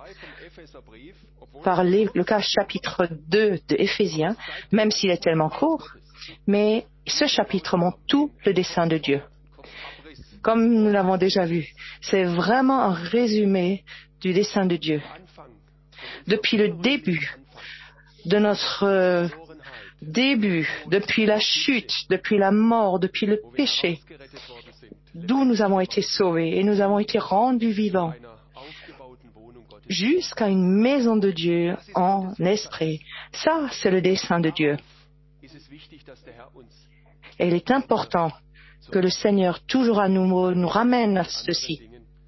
par le cas chapitre 2 de Éphésiens, même s'il est tellement court, mais ce chapitre montre tout le dessein de Dieu. Comme nous l'avons déjà vu, c'est vraiment un résumé du dessein de Dieu. Depuis le début de notre début, depuis la chute, depuis la mort, depuis le péché, d'où nous avons été sauvés et nous avons été rendus vivants, jusqu'à une maison de Dieu en esprit. Ça, c'est le dessein de Dieu. Et il est important que le Seigneur, toujours à nouveau, nous ramène à ceci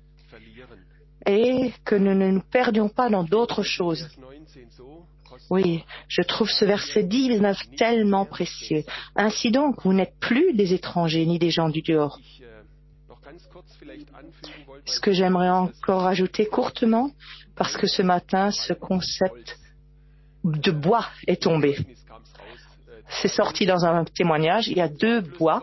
et que nous ne nous perdions pas dans d'autres choses. Oui, je trouve ce verset 19 tellement précieux. Ainsi donc, vous n'êtes plus des étrangers ni des gens du dehors. Ce que j'aimerais encore ajouter courtement, parce que ce matin, ce concept de bois est tombé. C'est sorti dans un témoignage. Il y a deux bois.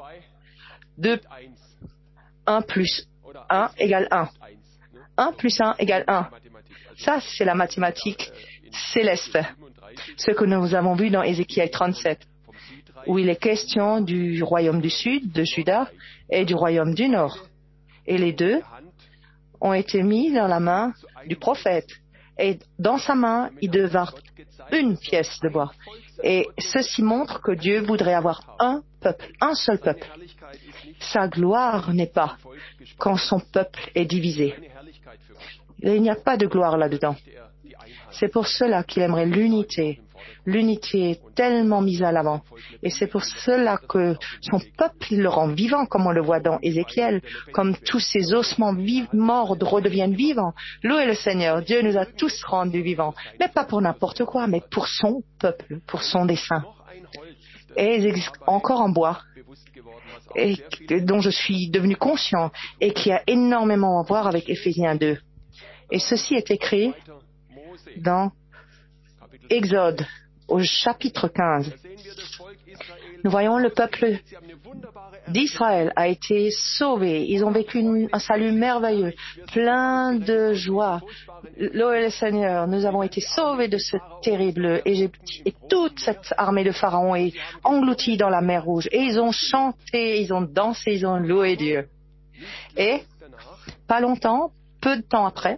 1 plus 1 égale 1. 1 plus 1 égale 1. Ça, c'est la mathématique céleste. Ce que nous avons vu dans Ézéchiel 37, où il est question du royaume du sud, de Juda, et du royaume du nord. Et les deux ont été mis dans la main du prophète. Et dans sa main, il devint une pièce de bois. Et ceci montre que Dieu voudrait avoir un peuple, un seul peuple. Sa gloire n'est pas quand son peuple est divisé. Il n'y a pas de gloire là-dedans. C'est pour cela qu'il aimerait l'unité. L'unité est tellement mise à l'avant. Et c'est pour cela que son peuple, il le rend vivant, comme on le voit dans Ézéchiel, comme tous ces ossements morts redeviennent vivants. Louez le Seigneur, Dieu nous a tous rendus vivants. Mais pas pour n'importe quoi, mais pour son peuple, pour son dessein. Et il existe encore en bois, et dont je suis devenu conscient, et qui a énormément à voir avec Éphésiens 2. Et ceci est écrit dans Exode, au chapitre 15. Nous voyons le peuple d'Israël a été sauvé. Ils ont vécu un salut merveilleux, plein de joie. Louez le Seigneur, nous avons été sauvés de ce terrible Égypte. Et toute cette armée de Pharaon est engloutie dans la mer Rouge. Et ils ont chanté, ils ont dansé, ils ont loué Dieu. Et, pas longtemps, peu de temps après,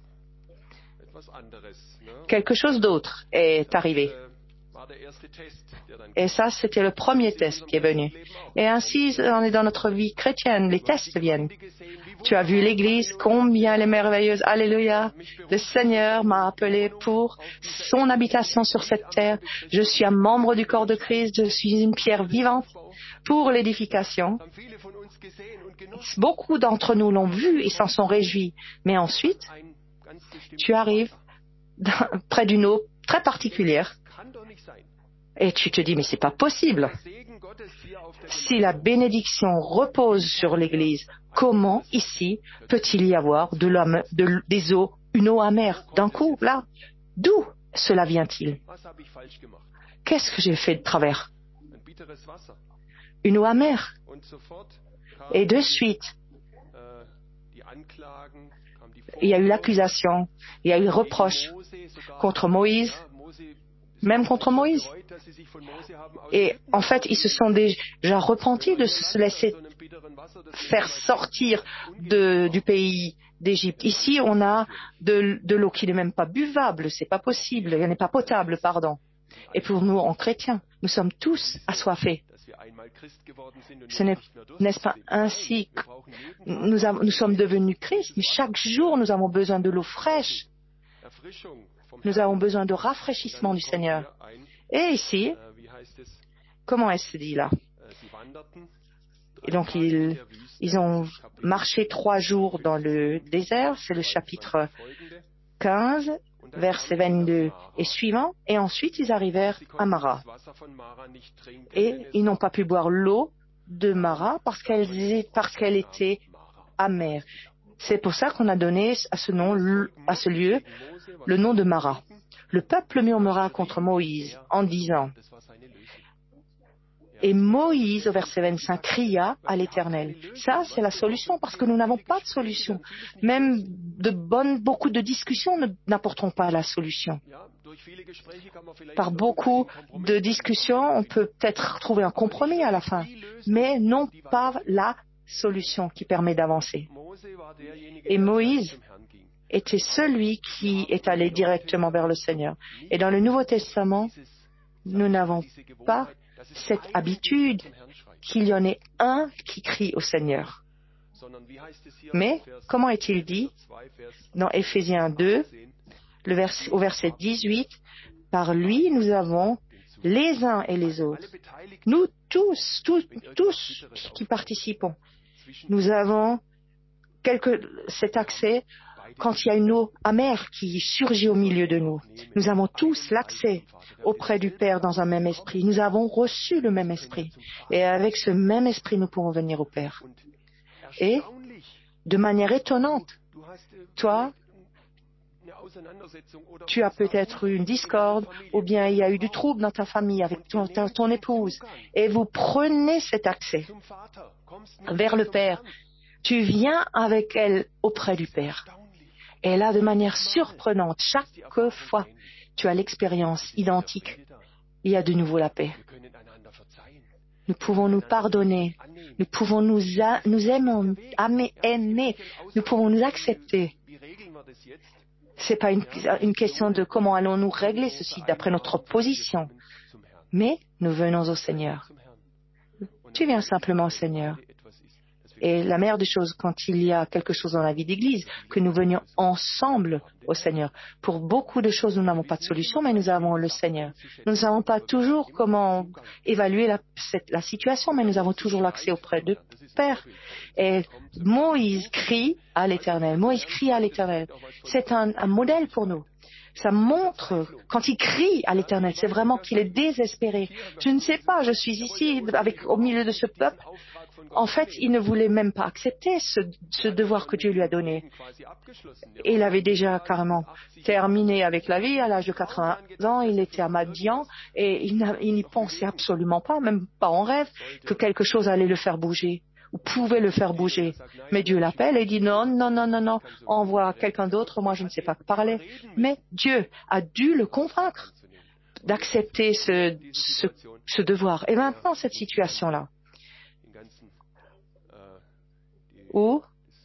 quelque chose d'autre est arrivé. Et ça, c'était le premier test qui est venu. Et ainsi, on est dans notre vie chrétienne, les tests viennent. Tu as vu l'Église, combien elle est merveilleuse. Alléluia. Le Seigneur m'a appelé pour son habitation sur cette terre. Je suis un membre du corps de Christ. Je suis une pierre vivante pour l'édification. Beaucoup d'entre nous l'ont vu et s'en sont réjouis. Mais ensuite, tu arrives près d'une eau très particulière. Et tu te dis, mais c'est pas possible. Si la bénédiction repose sur l'Église, comment ici peut-il y avoir des eaux, une eau amère d'un coup, là? D'où cela vient-il? Qu'est-ce que j'ai fait de travers? Une eau amère. Et de suite, il y a eu l'accusation, il y a eu reproche contre Moïse, même contre Moïse. Et en fait, ils se sont déjà repentis de se laisser faire sortir du pays d'Égypte. Ici, on a de l'eau qui n'est même pas buvable, c'est pas possible, elle n'est pas potable, pardon. Et pour nous, en chrétiens, nous sommes tous assoiffés. N'est-ce pas ainsi que nous sommes devenus Christ, mais chaque jour, nous avons besoin de l'eau fraîche. Nous avons besoin de rafraîchissement du Seigneur. Et ici, comment est-ce dit là? Et donc, ils ont marché 3 jours dans le désert, c'est le chapitre 15, verset 22 et suivant, et ensuite ils arrivèrent à Mara. Et ils n'ont pas pu boire l'eau de Mara parce qu'elle était amère. C'est pour ça qu'on a donné à ce lieu le nom de Mara. Le peuple murmura contre Moïse en disant, Et Moïse, au verset 25, cria à l'Éternel. Ça, c'est la solution, parce que nous n'avons pas de solution. Même beaucoup de discussions n'apporteront pas la solution. Par beaucoup de discussions, on peut peut-être trouver un compromis à la fin, mais non pas la solution qui permet d'avancer. Et Moïse était celui qui est allé directement vers le Seigneur. Et dans le Nouveau Testament, nous n'avons pas cette habitude qu'il y en ait un qui crie au Seigneur. Mais, comment est-il dit dans Éphésiens 2, au verset 18, par lui, nous avons les uns et les autres. Nous tous qui participons, nous avons cet accès quand il y a une eau amère qui surgit au milieu de nous. Nous avons tous l'accès auprès du Père dans un même esprit. Nous avons reçu le même esprit. Et avec ce même esprit, nous pouvons venir au Père. Et, de manière étonnante, toi, tu as peut-être eu une discorde, ou bien il y a eu du trouble dans ta famille avec ton épouse, et vous prenez cet accès vers le Père. Tu viens avec elle auprès du Père. Et là, de manière surprenante, chaque fois, tu as l'expérience identique. Il y a de nouveau la paix. Nous pouvons nous pardonner. Nous pouvons nous aimer. Nous pouvons nous accepter. Ce n'est pas une question de comment allons-nous régler ceci d'après notre position. Mais nous venons au Seigneur. Tu viens simplement au Seigneur. Et la meilleure des choses, quand il y a quelque chose dans la vie d'Église, que nous venions ensemble au Seigneur. Pour beaucoup de choses, nous n'avons pas de solution, mais nous avons le Seigneur. Nous ne savons pas toujours comment évaluer la situation, mais nous avons toujours l'accès auprès du Père. Et Moïse crie à l'Éternel. Moïse crie à l'Éternel. C'est un modèle pour nous. Ça montre, quand il crie à l'Éternel, c'est vraiment qu'il est désespéré. Je ne sais pas, je suis ici au milieu de ce peuple. En fait, il ne voulait même pas accepter ce devoir que Dieu lui a donné. Et il avait déjà carrément terminé avec la vie à l'âge de 80 ans. Il était à Madian et il n'y pensait absolument pas, même pas en rêve, que quelque chose allait le faire bouger ou pouvait le faire bouger. Mais Dieu l'appelle et dit non, envoie quelqu'un d'autre, moi je ne sais pas parler. Mais Dieu a dû le convaincre d'accepter ce devoir. Et maintenant, cette situation-là, où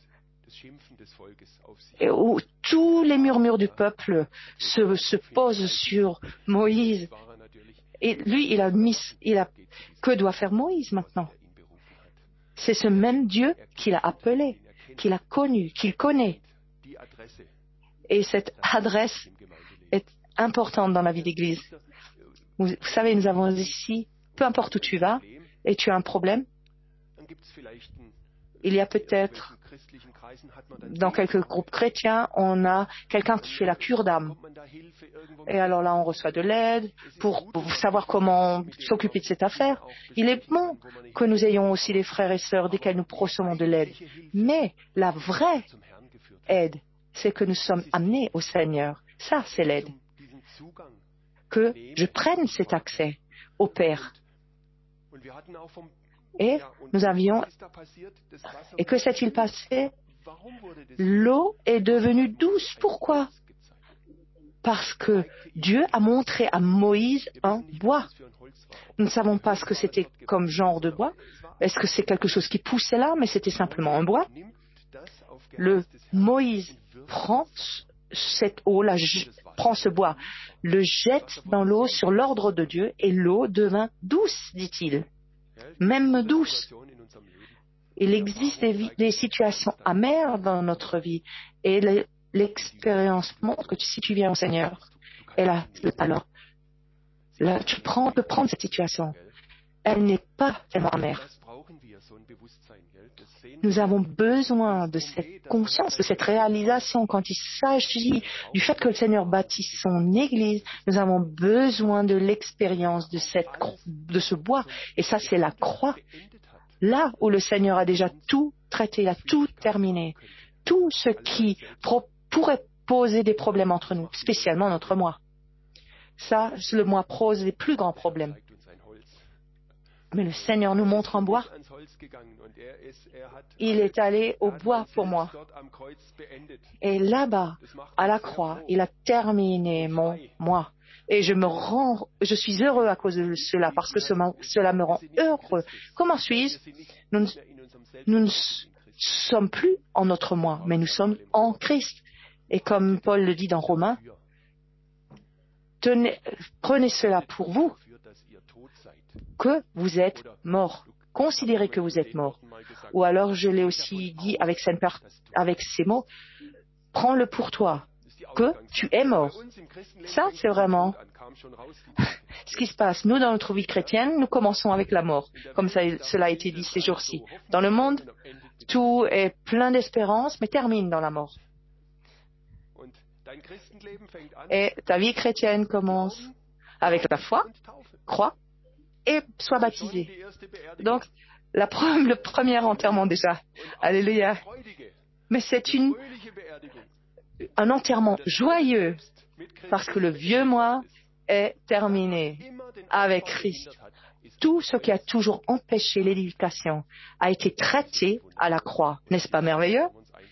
tous les murmures du peuple se posent sur Moïse. Et lui, que doit faire Moïse maintenant? C'est ce même Dieu qu'il a appelé, qu'il a connu, qu'il connaît. Et cette adresse est importante dans la vie d'Église. Vous savez, nous avons ici, peu importe où tu vas, et tu as un problème, il y a peut-être, dans quelques groupes chrétiens, on a quelqu'un qui fait la cure d'âme. Et alors là, on reçoit de l'aide pour savoir comment s'occuper de cette affaire. Il est bon que nous ayons aussi des frères et sœurs desquels nous recevons de l'aide. Mais la vraie aide, c'est que nous sommes amenés au Seigneur. Ça, c'est l'aide. Que je prenne cet accès au Père. Et que s'est-il passé? L'eau est devenue douce. Pourquoi? Parce que Dieu a montré à Moïse un bois. Nous ne savons pas ce que c'était comme genre de bois. Est-ce que c'est quelque chose qui poussait là? Mais c'était simplement un bois. Moïse prend cette eau, prend ce bois, le jette dans l'eau sur l'ordre de Dieu et l'eau devint douce, dit-il. Même douce. Il existe des situations amères dans notre vie et l'expérience montre que si tu viens au Seigneur, et alors tu peux prendre cette situation. Elle n'est pas tellement amère. Nous avons besoin de cette conscience, de cette réalisation quand il s'agit du fait que le Seigneur bâtisse son Église. Nous avons besoin de l'expérience de ce bois. Et ça, c'est la croix. Là où le Seigneur a déjà tout traité, il a tout terminé. Tout ce qui pourrait poser des problèmes entre nous, spécialement notre moi. Ça, le moi pose les plus grands problèmes. Mais le Seigneur nous montre un bois. Il est allé au bois pour moi. Et là-bas, à la croix, il a terminé moi. Et je suis heureux à cause de cela, parce que cela me rend heureux. Comment suis-je? Nous ne sommes plus en notre moi, mais nous sommes en Christ. Et comme Paul le dit dans Romains, prenez cela pour vous, que vous êtes morts. Considérez que vous êtes morts. Ou alors, je l'ai aussi dit avec ces mots, prends-le pour toi, que tu es mort. Ça, c'est vraiment ce qui se passe. Nous, dans notre vie chrétienne, nous commençons avec la mort, comme cela a été dit ces jours-ci. Dans le monde, tout est plein d'espérance, mais termine dans la mort. Et ta vie chrétienne commence avec la foi, crois et sois baptisé. Donc, le premier enterrement déjà. Alléluia. Mais c'est un enterrement joyeux parce que le vieux moi est terminé avec Christ. Tout ce qui a toujours empêché l'édification a été traité à la croix. N'est-ce pas merveilleux?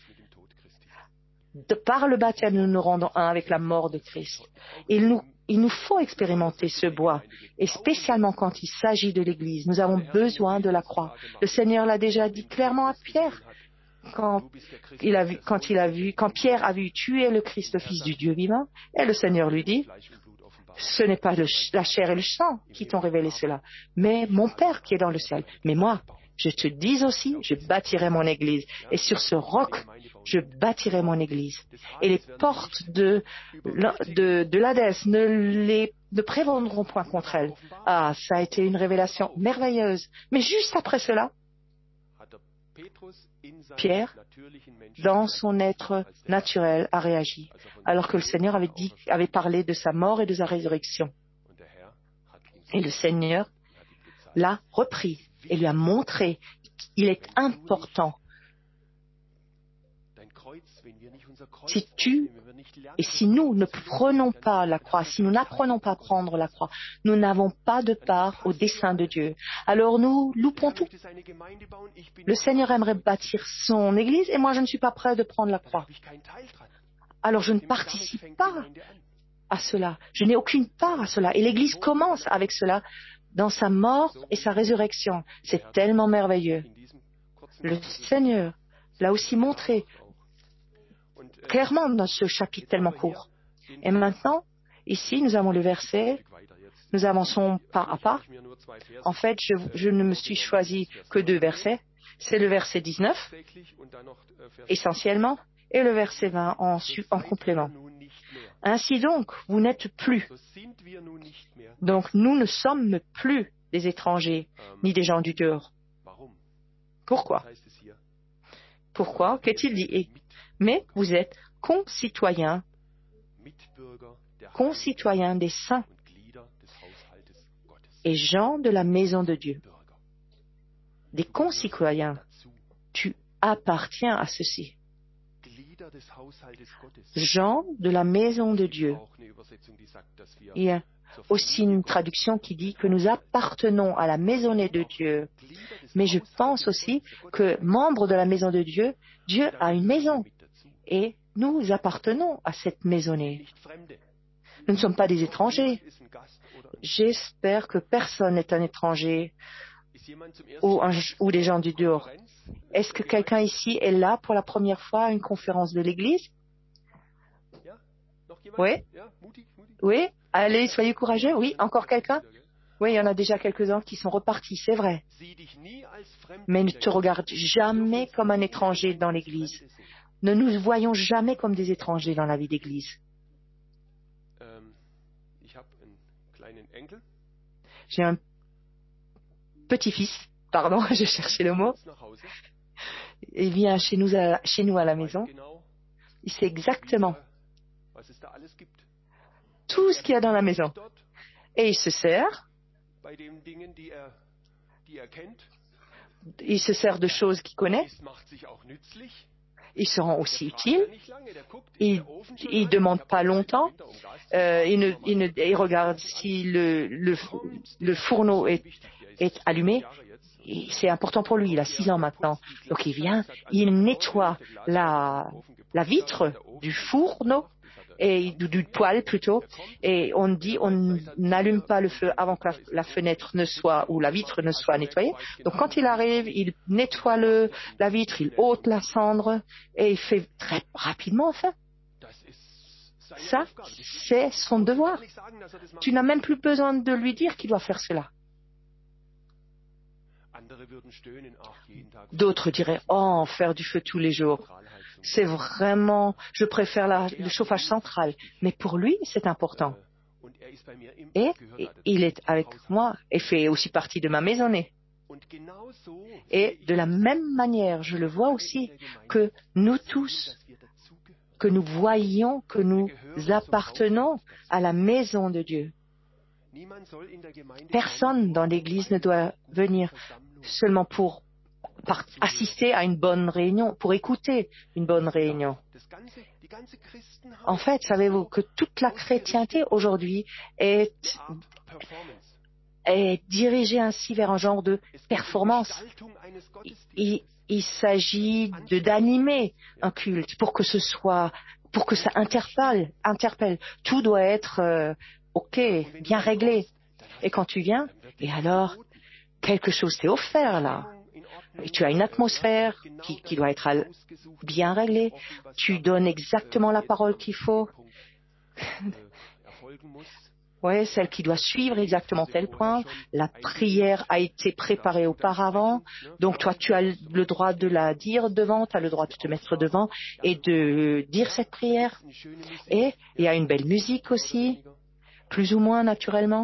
Par le baptême, nous nous rendons un avec la mort de Christ. Il nous faut expérimenter ce bois, et spécialement quand il s'agit de l'Église. Nous avons besoin de la croix. Le Seigneur l'a déjà dit clairement à Pierre. Quand Pierre a vu tuer le Christ, le Fils du Dieu vivant, et le Seigneur lui dit, ce n'est pas la chair et le sang qui t'ont révélé cela, mais mon Père qui est dans le ciel. Mais moi, je te dis aussi, je bâtirai mon Église, et sur ce roc, je bâtirai mon Église. Et les portes de l'Hadès ne prévaudront point contre elle. Ah, ça a été une révélation merveilleuse. Mais juste après cela, Pierre, dans son être naturel, a réagi, alors que le Seigneur avait parlé de sa mort et de sa résurrection. Et le Seigneur l'a repris et lui a montré qu'il est important. Si nous ne prenons pas la croix, si nous n'apprenons pas à prendre la croix, nous n'avons pas de part au dessein de Dieu. Alors nous loupons tout. Le Seigneur aimerait bâtir son Église et moi je ne suis pas prêt de prendre la croix. Alors je ne participe pas à cela. Je n'ai aucune part à cela. Et l'Église commence avec cela dans sa mort et sa résurrection. C'est tellement merveilleux. Le Seigneur l'a aussi montré clairement dans ce chapitre tellement court. Et maintenant, ici, nous avons le verset, nous avançons pas à pas. En fait, je ne me suis choisi que 2 versets. C'est le verset 19, essentiellement, et le verset 20 en complément. Ainsi donc, vous n'êtes plus. Donc, nous ne sommes plus des étrangers, ni des gens du dehors. Pourquoi? Pourquoi? Qu'est-il dit? Mais vous êtes concitoyens des saints et gens de la maison de Dieu. Des concitoyens. Tu appartiens à ceci. Gens de la maison de Dieu. Il y a aussi une traduction qui dit que nous appartenons à la maisonnée de Dieu. Mais je pense aussi que membres de la maison de Dieu, Dieu a une maison. Et nous appartenons à cette maisonnée. Nous ne sommes pas des étrangers. J'espère que personne n'est un étranger ou des gens du dehors. Est-ce que quelqu'un ici est là pour la première fois à une conférence de l'Église? Oui? Oui? Allez, soyez courageux. Oui? Encore quelqu'un? Oui, il y en a déjà quelques-uns qui sont repartis, c'est vrai. Mais ne te regarde jamais comme un étranger dans l'Église. Ne nous voyons jamais comme des étrangers dans la vie d'Église. J'ai un petit-fils, pardon, je cherchais le mot. Il vient chez nous à la maison. Il sait exactement tout ce qu'il y a dans la maison. Et il se sert. Il se sert de choses qu'il connaît. Il se rend aussi utile. Il ne demande pas longtemps. Il regarde si le fourneau est est allumé. C'est important pour lui, il a 6 ans maintenant. Donc il vient, il nettoie la vitre du fourneau, et du poêle plutôt, et on dit on n'allume pas le feu avant que la fenêtre ne soit, ou la vitre ne soit nettoyée. Donc quand il arrive, il nettoie la vitre, il ôte la cendre, et il fait très rapidement enfin. Ça, c'est son devoir. Tu n'as même plus besoin de lui dire qu'il doit faire cela. D'autres diraient, oh, faire du feu tous les jours. C'est vraiment, je préfère le chauffage central. Mais pour lui, c'est important. Et il est avec moi et fait aussi partie de ma maisonnée. Et de la même manière, je le vois aussi que nous tous, que nous voyons que nous appartenons à la maison de Dieu. Personne dans l'Église ne doit venir seulement pour assister à une bonne réunion, pour écouter une bonne réunion. En fait, savez-vous que toute la chrétienté aujourd'hui est dirigée ainsi vers un genre de performance. Il s'agit d'animer un culte pour que ça interpelle. Tout doit être OK, bien réglé. Et quand tu viens, et alors, quelque chose t'est offert là. Et tu as une atmosphère qui doit être bien réglée. Tu donnes exactement la parole qu'il faut. Oui, celle qui doit suivre exactement tel point. La prière a été préparée auparavant. Donc toi, tu as le droit de la dire devant, tu as le droit de te mettre devant et de dire cette prière. Et il y a une belle musique aussi, plus ou moins naturellement.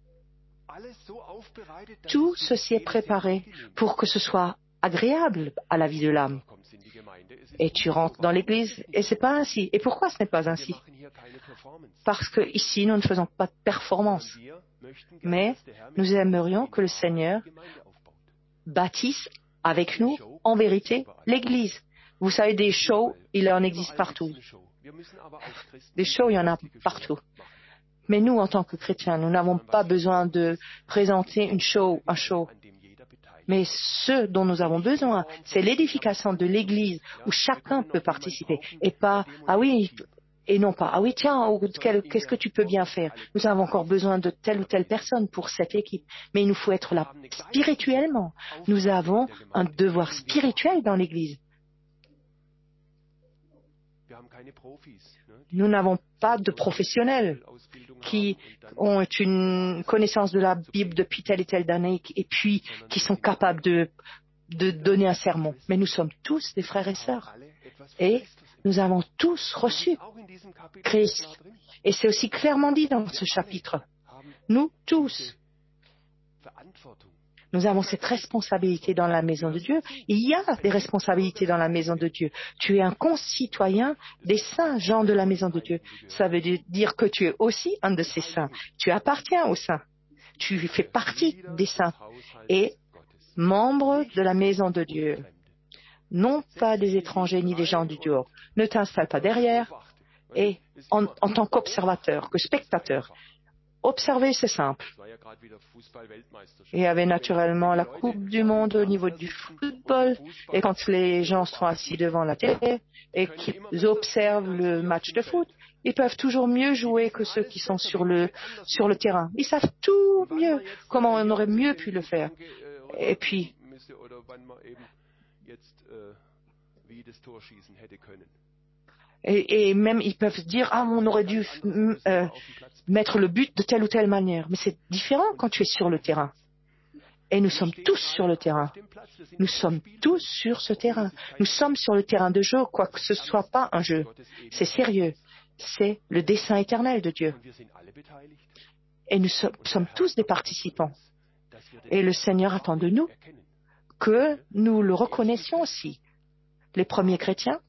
Tout ceci est préparé pour que ce soit agréable à la vie de l'âme. Et tu rentres dans l'église et c'est pas ainsi. Et pourquoi ce n'est pas ainsi? Parce que ici, nous ne faisons pas de performance. Mais nous aimerions que le Seigneur bâtisse avec nous, en vérité, l'église. Vous savez, des shows, il en existe partout. Des shows, il y en a partout. Mais nous, en tant que chrétiens, nous n'avons pas besoin de présenter un show. Mais ce dont nous avons besoin, c'est l'édification de l'Église où chacun peut participer. Et pas, ah oui, et non pas, ah oui, tiens, qu'est-ce que tu peux bien faire? Nous avons encore besoin de telle ou telle personne pour cette équipe. Mais il nous faut être là spirituellement. Nous avons un devoir spirituel dans l'Église. Nous n'avons pas de professionnels qui ont une connaissance de la Bible depuis telle et telle année et puis qui sont capables de donner un sermon. Mais nous sommes tous des frères et sœurs. Et nous avons tous reçu Christ. Et c'est aussi clairement dit dans ce chapitre. Nous tous. Nous avons cette responsabilité dans la maison de Dieu. Il y a des responsabilités dans la maison de Dieu. Tu es un concitoyen des saints gens de la maison de Dieu. Ça veut dire que tu es aussi un de ces saints. Tu appartiens aux saints. Tu fais partie des saints et membre de la maison de Dieu. Non pas des étrangers ni des gens du dehors. Ne t'installe pas derrière et en tant qu'observateur, que spectateur. Observer, c'est simple. Il y avait naturellement la Coupe du Monde au niveau du football. Et quand les gens sont assis devant la télé et qu'ils observent le match de foot, ils peuvent toujours mieux jouer que ceux qui sont sur le terrain. Ils savent tout mieux comment on aurait mieux pu le faire. Et puis, et même ils peuvent dire on aurait dû mettre le but de telle ou telle manière. Mais c'est différent quand tu es sur le terrain. Et nous sommes tous sur le terrain. Nous sommes tous sur ce terrain. Nous sommes sur le terrain de jeu, quoi que ce soit pas un jeu. C'est sérieux. C'est le dessein éternel de Dieu. Et nous sommes tous des participants. Et le Seigneur attend de nous que nous le reconnaissions aussi. Les premiers chrétiens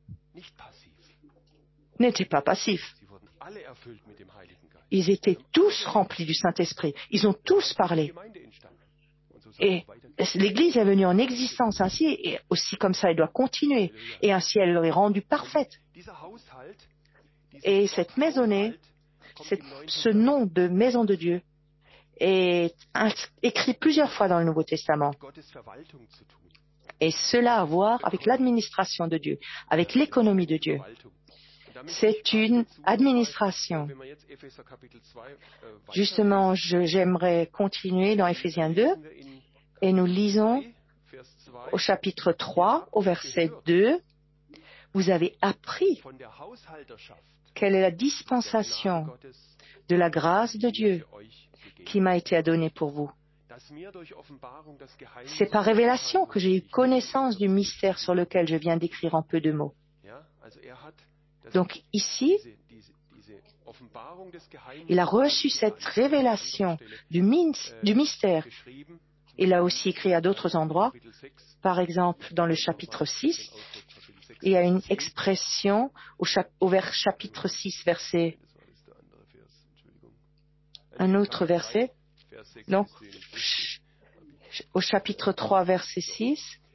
n'étaient pas passifs. Ils étaient tous remplis du Saint-Esprit. Ils ont tous parlé. Et l'Église est venue en existence ainsi, et aussi comme ça, elle doit continuer. Et ainsi, elle est rendue parfaite. Et cette maisonnée, ce nom de maison de Dieu, est écrit plusieurs fois dans le Nouveau Testament. Et cela a à voir avec l'administration de Dieu, avec l'économie de Dieu. C'est une administration. Justement, j'aimerais continuer dans Éphésiens 2 et nous lisons au chapitre 3, au verset 2, vous avez appris quelle est la dispensation de la grâce de Dieu qui m'a été donnée pour vous. C'est par révélation que j'ai eu connaissance du mystère sur lequel je viens d'écrire en peu de mots. Donc ici, il a reçu cette révélation du mystère. Il a aussi écrit à d'autres endroits, par exemple dans le chapitre 6, il y a une expression au chapitre 6, verset... Un autre verset, donc au chapitre 3, verset 6,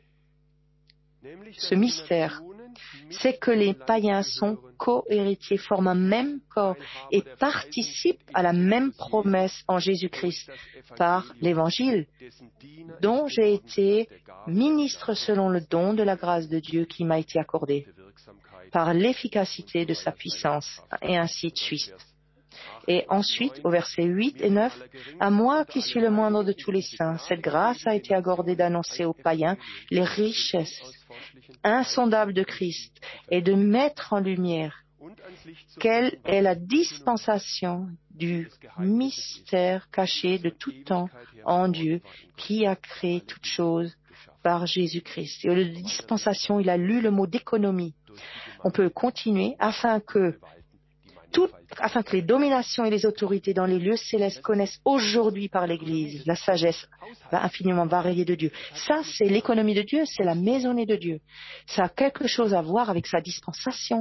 ce mystère, c'est que les païens sont co-héritiers, forment un même corps et participent à la même promesse en Jésus-Christ par l'Évangile, dont j'ai été ministre selon le don de la grâce de Dieu qui m'a été accordé, par l'efficacité de sa puissance, et ainsi de suite. Et ensuite, au verset 8 et 9, « À moi qui suis le moindre de tous les saints, cette grâce a été accordée d'annoncer aux païens les richesses insondables de Christ et de mettre en lumière quelle est la dispensation du mystère caché de tout temps en Dieu qui a créé toutes choses par Jésus-Christ. » Et la dispensation, il a lu le mot d'économie. On peut continuer afin que les dominations et les autorités dans les lieux célestes connaissent aujourd'hui par l'Église la sagesse infiniment variée de Dieu. Ça, c'est l'économie de Dieu, c'est la maisonnée de Dieu. Ça a quelque chose à voir avec sa dispensation.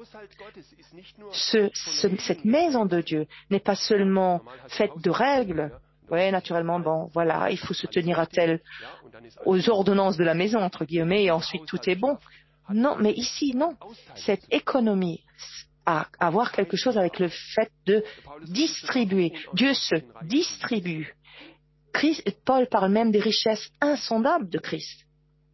Cette maison de Dieu n'est pas seulement faite de règles. Oui, naturellement, bon, voilà, il faut se tenir aux ordonnances de la maison, entre guillemets, et ensuite tout est bon. Non, mais ici, non. Cette économie a à voir quelque chose avec le fait de distribuer. Dieu se distribue. Paul parle même des richesses insondables de Christ,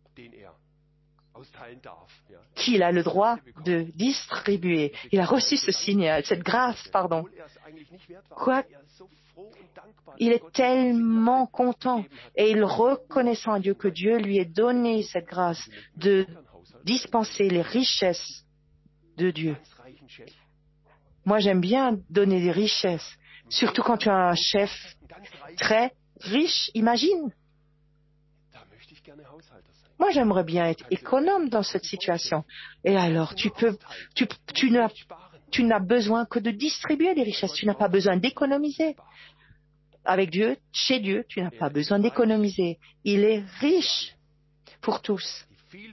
qu'il a le droit de distribuer. Il a reçu ce signal, cette grâce, pardon. Quoi? Il est tellement content et il reconnaissant à Dieu que Dieu lui ait donné cette grâce de dispenser les richesses de Dieu. Moi, j'aime bien donner des richesses, surtout quand tu as un chef très riche, imagine. Moi, j'aimerais bien être économe dans cette situation. Et alors, tu n'as besoin que de distribuer les richesses, tu n'as pas besoin d'économiser. Avec Dieu, chez Dieu, tu n'as pas besoin d'économiser. Il est riche pour tous.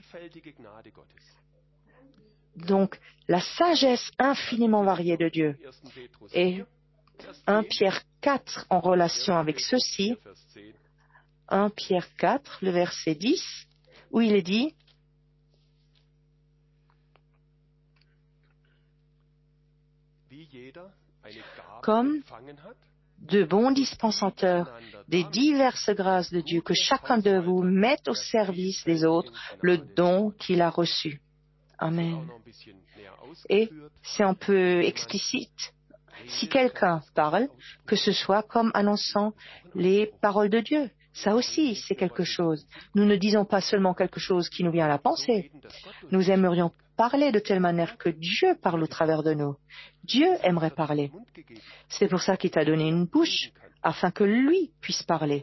Donc, la sagesse infiniment variée de Dieu. Et 1 Pierre 4 en relation avec ceci, 1 Pierre 4, le verset 10, où il est dit, comme de bons dispensateurs des diverses grâces de Dieu, que chacun de vous mette au service des autres le don qu'il a reçu. Amen. Et c'est un peu explicite. Si quelqu'un parle, que ce soit comme annonçant les paroles de Dieu. Ça aussi, c'est quelque chose. Nous ne disons pas seulement quelque chose qui nous vient à la pensée. Nous aimerions parler de telle manière que Dieu parle au travers de nous. Dieu aimerait parler. C'est pour ça qu'il t'a donné une bouche, afin que lui puisse parler.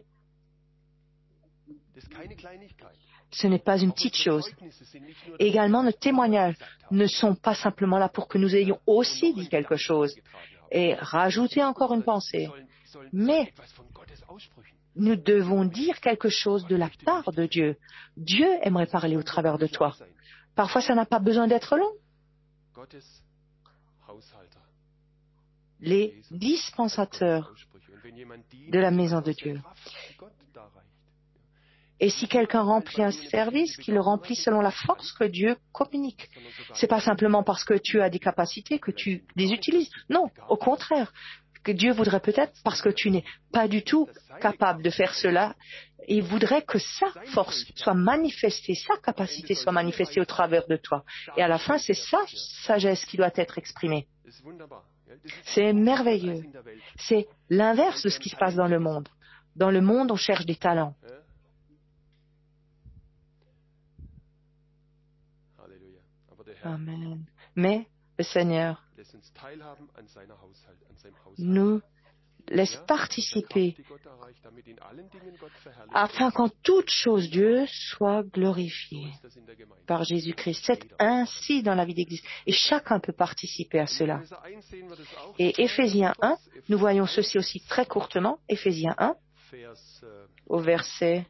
Ce n'est pas une petite chose. Et également, nos témoignages ne sont pas simplement là pour que nous ayons aussi dit quelque chose et rajouter encore une pensée. Mais nous devons dire quelque chose de la part de Dieu. Dieu aimerait parler au travers de toi. Parfois, ça n'a pas besoin d'être long. Les dispensateurs de la maison de Dieu. Et si quelqu'un remplit un service, qu'il le remplit selon la force que Dieu communique. C'est pas simplement parce que tu as des capacités que tu les utilises. Non, au contraire. que Dieu voudrait peut-être, parce que tu n'es pas du tout capable de faire cela, il voudrait que sa force soit manifestée, sa capacité soit manifestée au travers de toi. Et à la fin, c'est sa sagesse qui doit être exprimée. C'est merveilleux. C'est l'inverse de ce qui se passe dans le monde. Dans le monde, on cherche des talents. Amen. Mais le Seigneur nous laisse participer afin qu'en toute chose Dieu soit glorifié par Jésus-Christ. C'est ainsi dans la vie d'Église. Et chacun peut participer à cela. Et Éphésiens 1, nous voyons ceci aussi très courtement. Éphésiens 1, au verset...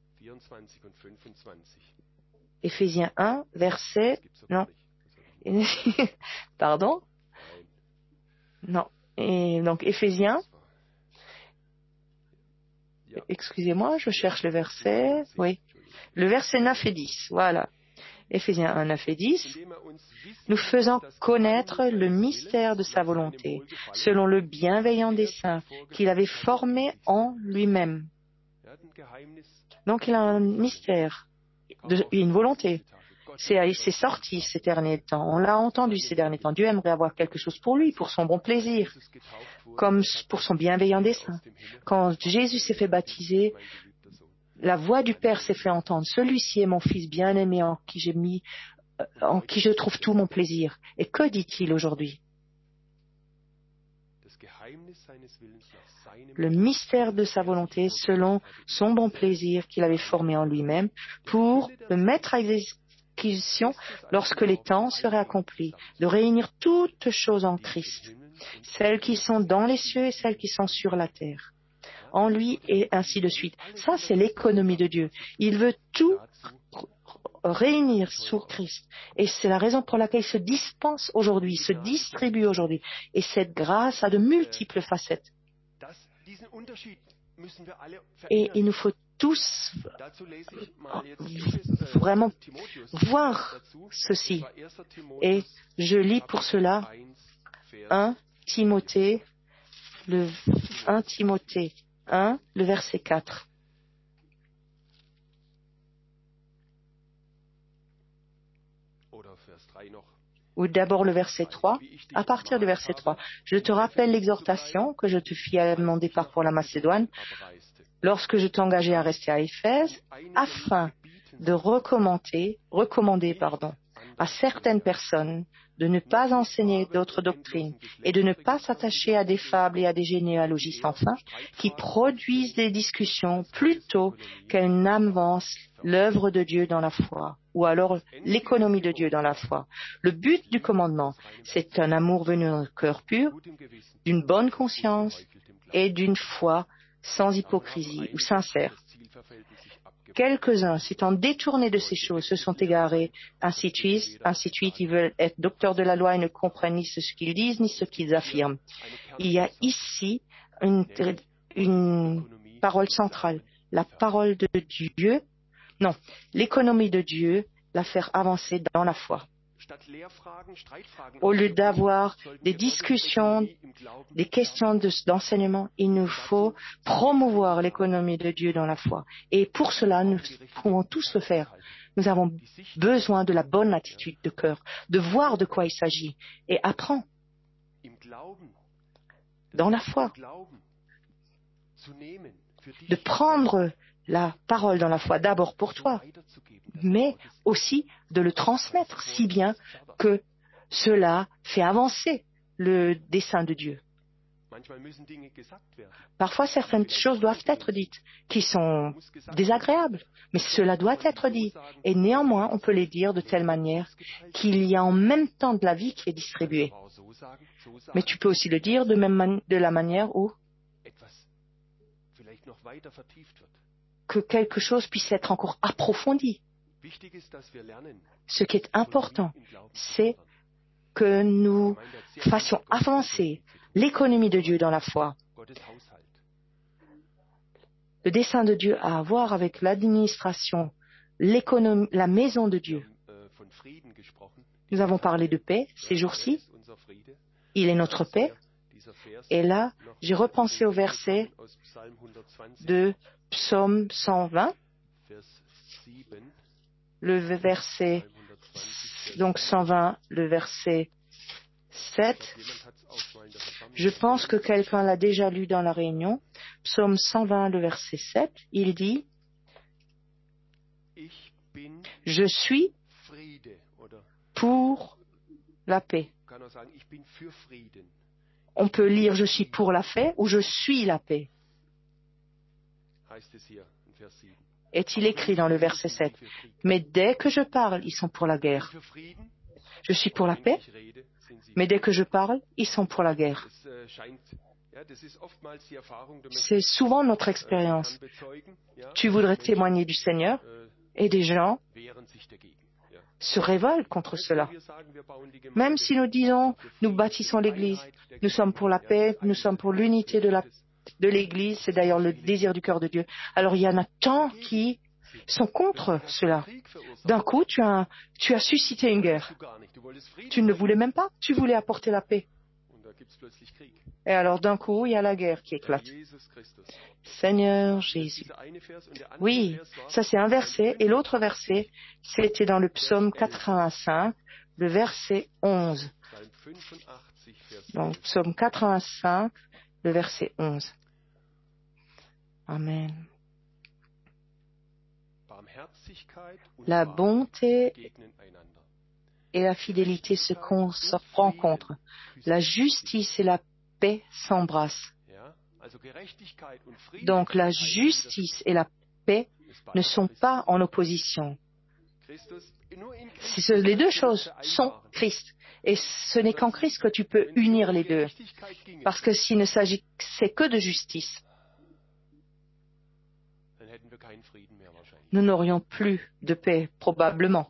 Éphésiens 1, verset... Non. Pardon? Non. Et donc, Éphésiens... Excusez-moi, je cherche le verset. Oui. Le verset 9 et 10. Voilà. Éphésiens 1, 9 et 10. Nous faisant connaître le mystère de sa volonté, selon le bienveillant dessein qu'il avait formé en lui-même. Donc, il a un mystère, une volonté. C'est sorti ces derniers temps. On l'a entendu ces derniers temps. Dieu aimerait avoir quelque chose pour lui, pour son bon plaisir, comme pour son bienveillant dessein. Quand Jésus s'est fait baptiser, la voix du Père s'est fait entendre. Celui-ci est mon Fils bien-aimé en qui je trouve tout mon plaisir. Et que dit-il aujourd'hui? Le mystère de sa volonté selon son bon plaisir qu'il avait formé en lui-même pour le mettre à exécution lorsque les temps seraient accomplis, de réunir toutes choses en Christ, celles qui sont dans les cieux et celles qui sont sur la terre, en lui et ainsi de suite. Ça, c'est l'économie de Dieu. Il veut tout réunir sous Christ. Et c'est la raison pour laquelle il se dispense aujourd'hui, se distribue aujourd'hui. Et cette grâce a de multiples facettes. Et il nous faut tous vraiment voir ceci. Et je lis pour cela 1 Timothée 1, le verset 4. Ou d'abord le verset 3, à partir du verset 3. Je te rappelle l'exhortation que je te fis à mon départ pour la Macédoine, lorsque je t'engageai à rester à Éphèse, afin de recommander, à certaines personnes de ne pas enseigner d'autres doctrines et de ne pas s'attacher à des fables et à des généalogies sans fin qui produisent des discussions plutôt qu'elles n'avancent l'œuvre de Dieu dans la foi ou alors l'économie de Dieu dans la foi. Le but du commandement, c'est un amour venu d'un cœur pur, d'une bonne conscience et d'une foi sans hypocrisie ou sincère. Quelques-uns, s'étant détournés de ces choses, se sont égarés, ainsi de suite, ils veulent être docteurs de la loi et ne comprennent ni ce qu'ils disent, ni ce qu'ils affirment. Il y a ici une parole centrale, la parole de Dieu, non, l'économie de Dieu, la faire avancer dans la foi. Au lieu d'avoir des discussions, des questions d'enseignement, il nous faut promouvoir l'économie de Dieu dans la foi. Et pour cela, nous pouvons tous le faire. Nous avons besoin de la bonne attitude de cœur, de voir de quoi il s'agit et apprends dans la foi, de prendre la parole dans la foi d'abord pour toi, mais aussi de le transmettre si bien que cela fait avancer le dessein de Dieu. Parfois, certaines choses doivent être dites qui sont désagréables, mais cela doit être dit. Et néanmoins, on peut les dire de telle manière qu'il y a en même temps de la vie qui est distribuée. Mais tu peux aussi le dire de la manière où que quelque chose puisse être encore approfondi. Ce qui est important, c'est que nous fassions avancer l'économie de Dieu dans la foi. Le dessein de Dieu a à voir avec l'administration, l'économie, la maison de Dieu. Nous avons parlé de paix ces jours-ci. Il est notre paix. Et là, j'ai repensé au verset de Psaume 120, le verset, donc 120, le verset 7. Je pense que quelqu'un l'a déjà lu dans la réunion. Psaume 120, le verset 7, il dit « Je suis pour la paix ». On peut lire « Je suis pour la paix » ou « Je suis la paix ». Est-il écrit dans le verset 7. Mais dès que je parle, ils sont pour la guerre. Je suis pour la paix, mais dès que je parle, ils sont pour la guerre. C'est souvent notre expérience. Tu voudrais témoigner du Seigneur et des gens se révoltent contre cela. Même si nous disons, nous bâtissons l'Église, nous sommes pour la paix, nous sommes pour l'unité de l'Église, c'est d'ailleurs le désir du cœur de Dieu. Alors il y en a tant qui sont contre cela. D'un coup, tu as suscité une guerre. Tu ne le voulais même pas, tu voulais apporter la paix. Et alors d'un coup, il y a la guerre qui éclate. Seigneur Jésus. Oui, ça c'est un verset. Et l'autre verset, c'était dans le psaume 85, le verset 11. Donc, psaume 85, le verset 11. Amen. La bonté et la fidélité se rencontrent. La justice et la paix s'embrassent. Donc la justice et la paix ne sont pas en opposition. Les deux choses sont Christ. Et ce n'est qu'en Christ que tu peux unir les deux. Parce que s'il ne s'agissait que de justice, nous n'aurions plus de paix, probablement.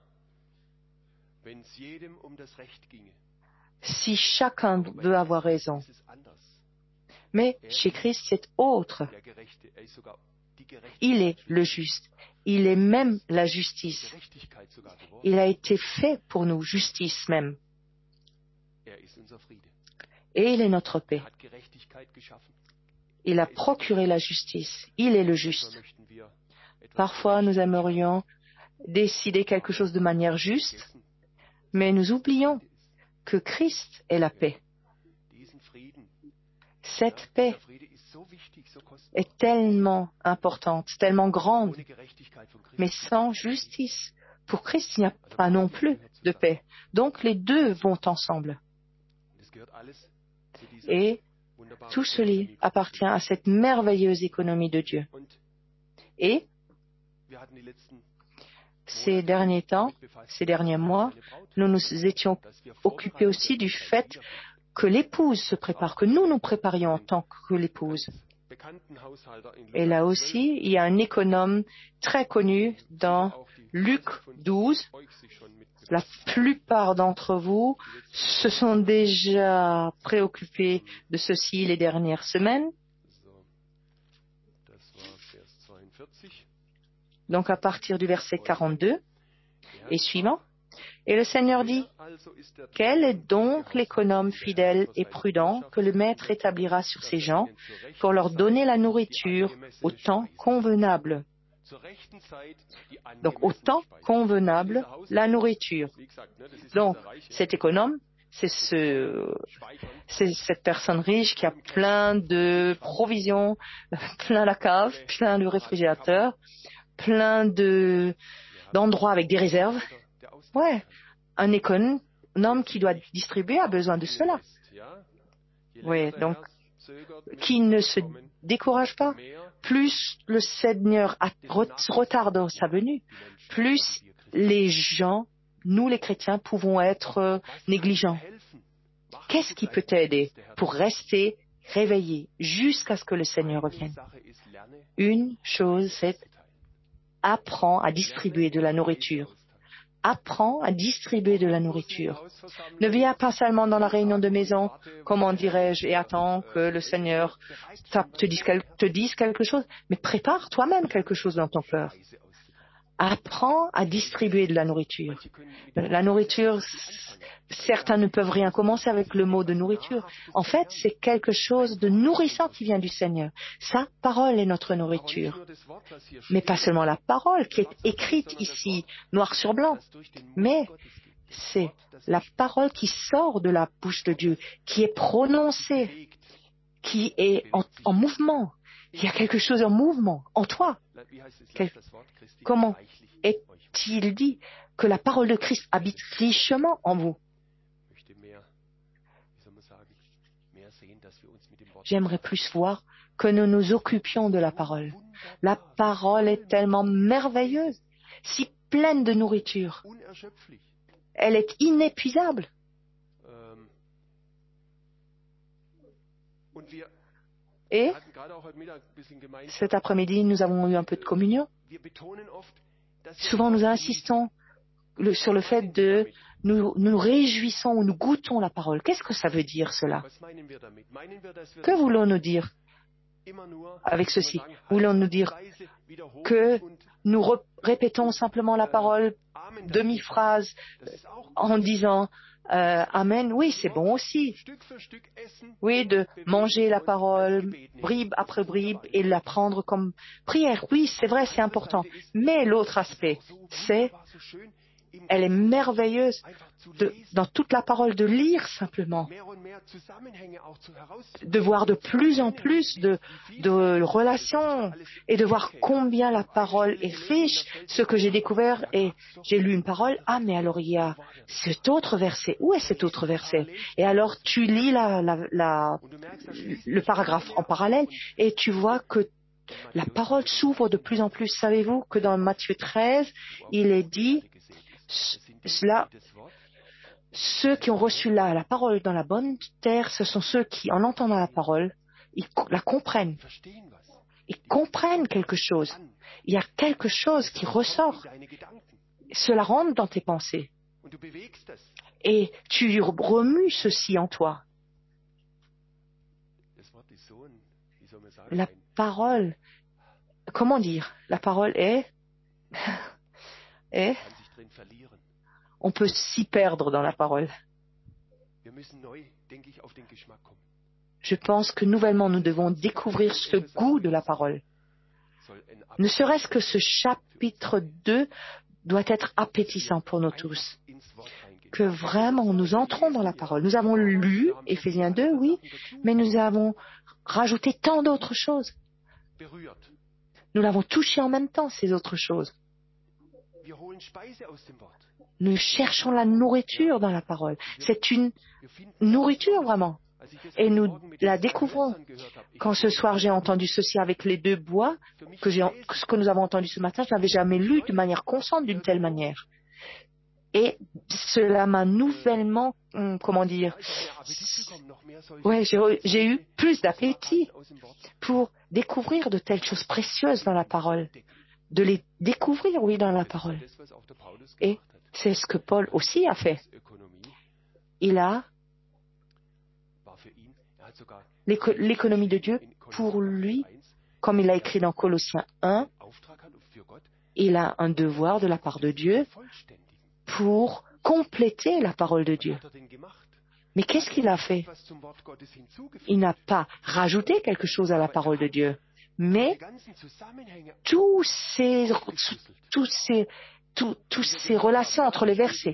Si chacun veut avoir raison. Mais chez Christ, c'est autre. Il est le juste. Il est même la justice. Il a été fait pour nous, justice même. Et il est notre paix. Il a procuré la justice. Il est le juste. Parfois, nous aimerions décider quelque chose de manière juste, mais nous oublions que Christ est la paix. Cette paix est tellement importante, tellement grande, mais sans justice, pour Christ, il n'y a pas non plus de paix. Donc les deux vont ensemble. Et tout cela appartient à cette merveilleuse économie de Dieu. Et ces derniers temps, ces derniers mois, nous nous étions occupés aussi du fait que l'épouse se prépare, que nous nous préparions en tant que l'épouse. Et là aussi, il y a un économe très connu dans Luc 12. La plupart d'entre vous se sont déjà préoccupés de ceci les dernières semaines. Donc à partir du verset 42 et suivant. Et le Seigneur dit, « Quel est donc l'économe fidèle et prudent que le Maître établira sur ses gens pour leur donner la nourriture au temps convenable ?» Donc, au temps convenable, la nourriture. Donc, cet économe, c'est cette personne riche qui a plein de provisions, plein la cave, plein de réfrigérateurs, plein d'endroits avec des réserves. Ouais, un économe qui doit distribuer a besoin de cela. Oui, donc, qui ne se décourage pas. Plus le Seigneur retarde sa venue, plus les gens, nous les chrétiens, pouvons être négligents. Qu'est-ce qui peut t'aider pour rester réveillé jusqu'à ce que le Seigneur revienne? Une chose, c'est apprends à distribuer de la nourriture. Apprends à distribuer de la nourriture. Ne viens pas seulement dans la réunion de maison, comment dirais-je, et attends que le Seigneur te dise quelque chose, mais prépare toi-même quelque chose dans ton cœur. Apprends à distribuer de la nourriture. La nourriture, certains ne peuvent rien commencer avec le mot de nourriture. En fait, c'est quelque chose de nourrissant qui vient du Seigneur. Sa parole est notre nourriture. Mais pas seulement la parole qui est écrite ici, noir sur blanc, mais c'est la parole qui sort de la bouche de Dieu, qui est prononcée, qui est en mouvement. Il y a quelque chose en mouvement, en toi. Comment est-il dit que la parole de Christ habite richement en vous? J'aimerais plus voir que nous nous occupions de la parole. La parole est tellement merveilleuse, si pleine de nourriture. Elle est inépuisable. Et cet après-midi, nous avons eu un peu de communion. Souvent, nous insistons sur le fait de nous réjouissons ou nous goûtons la parole. Qu'est-ce que ça veut dire, cela? Que voulons-nous dire avec ceci? Voulons-nous dire que nous répétons simplement la parole demi-phrase en disant Amen? Oui, c'est bon aussi. Oui, de manger la parole bribe après bribe et la prendre comme prière. Oui, c'est vrai, c'est important. Mais l'autre aspect, c'est elle est merveilleuse dans toute la parole, de lire simplement, de voir de plus en plus de relations et de voir combien la parole est riche. Ce que j'ai découvert, et j'ai lu une parole, mais alors il y a cet autre verset. Où est cet autre verset? Et alors tu lis le paragraphe en parallèle et tu vois que la parole s'ouvre de plus en plus. Savez-vous que dans Matthieu 13, il est dit ceux qui ont reçu la parole dans la bonne terre, ce sont ceux qui, en entendant la parole, ils la comprennent. Ils comprennent quelque chose. Il y a quelque chose qui ressort. Cela rentre dans tes pensées. Et tu remues ceci en toi. La parole, comment dire? La parole est on peut s'y perdre dans la parole. Je pense que nouvellement nous devons découvrir ce goût de la parole. Ne serait-ce que ce chapitre 2 doit être appétissant pour nous tous. Que vraiment nous entrons dans la parole. Nous avons lu Éphésiens 2, oui, mais nous avons rajouté tant d'autres choses. Nous l'avons touché en même temps, ces autres choses. Nous cherchons la nourriture dans la parole. C'est une nourriture vraiment. Et nous la découvrons. Quand ce soir j'ai entendu ceci avec les deux bois, ce que nous avons entendu ce matin, je n'avais jamais lu de manière constante d'une telle manière. Et cela m'a nouvellement, j'ai eu plus d'appétit pour découvrir de telles choses précieuses dans la parole. De les découvrir, oui, dans la parole. Et c'est ce que Paul aussi a fait. Il a l'économie de Dieu pour lui, comme il a écrit dans Colossiens 1, il a un devoir de la part de Dieu pour compléter la parole de Dieu. Mais qu'est-ce qu'il a fait? Il n'a pas rajouté quelque chose à la parole de Dieu, mais toutes ces relations entre les versets,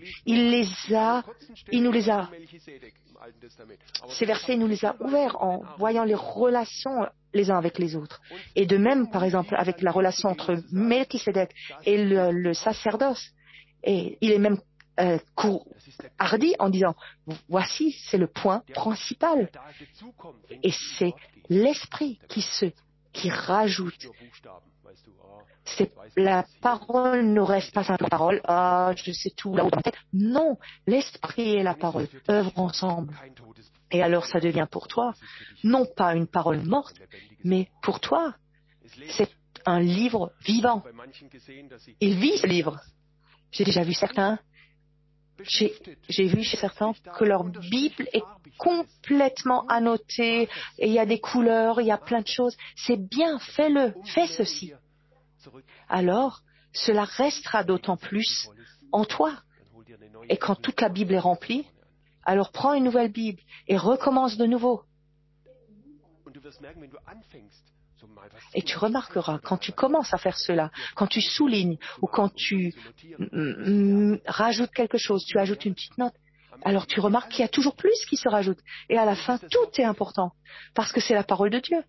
ces versets, il nous les a ouverts en voyant les relations les uns avec les autres. Et de même, par exemple, avec la relation entre Melchisédek et le sacerdoce. Et il est même hardi en disant, voici, c'est le point principal. Et c'est l'esprit qui rajoute. La parole ne reste pas simple parole. Je sais tout là-haut dans ma tête. Non, l'esprit et la parole œuvrent ensemble. Et alors ça devient pour toi, non pas une parole morte, mais pour toi, c'est un livre vivant. Il vit ce livre. J'ai déjà vu certains. J'ai vu chez certains que leur Bible est complètement annotée, et il y a des couleurs, il y a plein de choses. C'est bien, fais-le, fais ceci. Alors, cela restera d'autant plus en toi. Et quand toute la Bible est remplie, alors prends une nouvelle Bible et recommence de nouveau. Et tu remarqueras, quand tu commences à faire cela, quand tu soulignes ou quand tu rajoutes quelque chose, tu ajoutes une petite note, alors tu remarques qu'il y a toujours plus qui se rajoute. Et à la fin, tout est important, parce que c'est la parole de Dieu.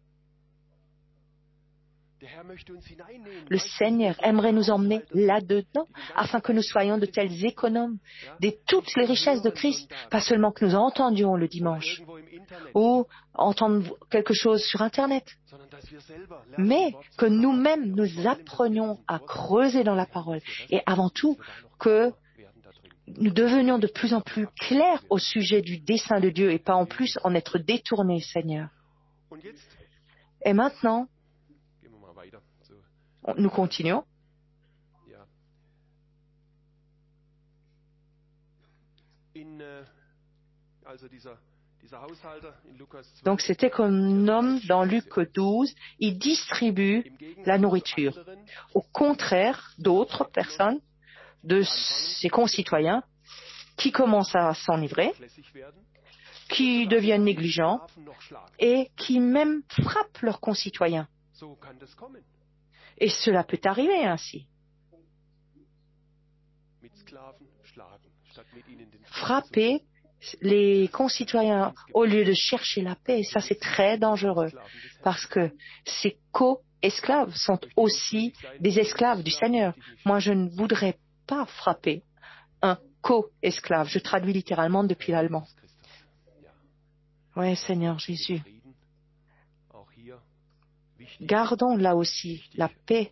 Le Seigneur aimerait nous emmener là-dedans, afin que nous soyons de tels économes de toutes les richesses de Christ, pas seulement que nous entendions le dimanche, ou entendre quelque chose sur Internet, mais que nous-mêmes nous apprenions à creuser dans la parole, et avant tout, que nous devenions de plus en plus clairs au sujet du dessein de Dieu, et pas en plus en être détournés, Seigneur. Et maintenant, nous continuons. Donc c'était comme un homme dans Luc 12, il distribue la nourriture. Au contraire d'autres personnes, de ses concitoyens, qui commencent à s'enivrer, qui deviennent négligents et qui même frappent leurs concitoyens. Et cela peut arriver ainsi. Frapper les concitoyens au lieu de chercher la paix, ça c'est très dangereux parce que ces co-esclaves sont aussi des esclaves du Seigneur. Moi, je ne voudrais pas frapper un co-esclave. Je traduis littéralement depuis l'allemand. Oui, Seigneur Jésus. Gardons là aussi la paix.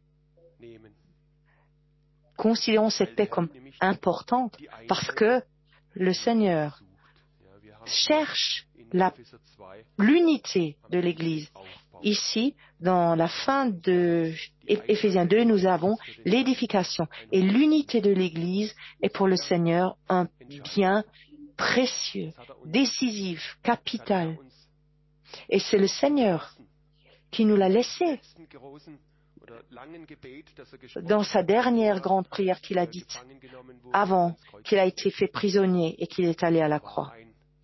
Considérons cette paix comme importante parce que le Seigneur cherche l'unité de l'Église. Ici, dans la fin de Éphésiens 2, nous avons l'édification. Et l'unité de l'Église est pour le Seigneur un bien précieux, décisif, capital. Et c'est le Seigneur qui nous l'a laissé dans sa dernière grande prière qu'il a dite avant qu'il a été fait prisonnier et qu'il est allé à la croix.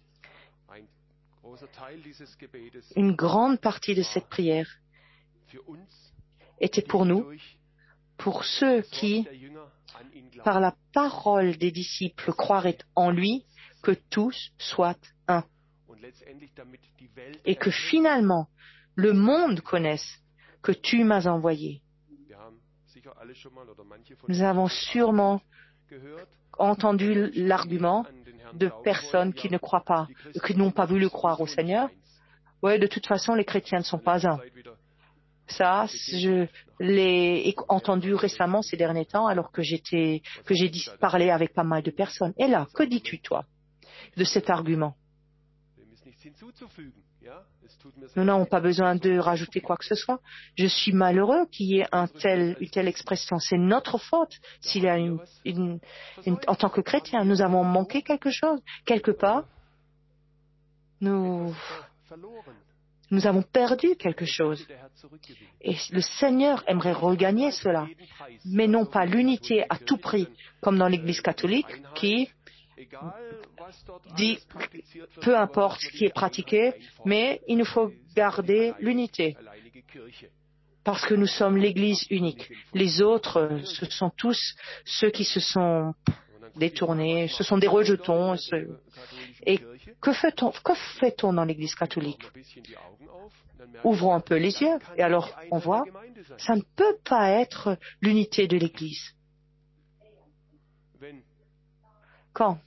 Une grande partie de cette prière était pour nous, pour ceux qui, par la parole des disciples, croiraient en lui, que tous soient un. Et que finalement, le monde connaisse que tu m'as envoyé. Nous avons sûrement entendu l'argument de personnes qui ne croient pas, qui n'ont pas voulu croire au Seigneur. Oui, de toute façon, les chrétiens ne sont pas un. Ça, je l'ai entendu récemment ces derniers temps, alors que j'ai parlé avec pas mal de personnes. Et là, que dis-tu, toi, de cet argument? Nous n'avons pas besoin de rajouter quoi que ce soit. Je suis malheureux qu'il y ait une telle expression. C'est notre faute s'il y a en tant que chrétien, nous avons manqué quelque chose. Quelque part, nous avons perdu quelque chose. Et le Seigneur aimerait regagner cela. Mais non pas l'unité à tout prix, comme dans l'Église catholique, qui dit peu importe ce qui est pratiqué, mais il nous faut garder l'unité. Parce que nous sommes l'Église unique. Les autres, ce sont tous ceux qui se sont détournés, ce sont des rejetons. Et que fait-on dans l'Église catholique? Ouvrons un peu les yeux et alors on voit, ça ne peut pas être l'unité de l'Église. Quand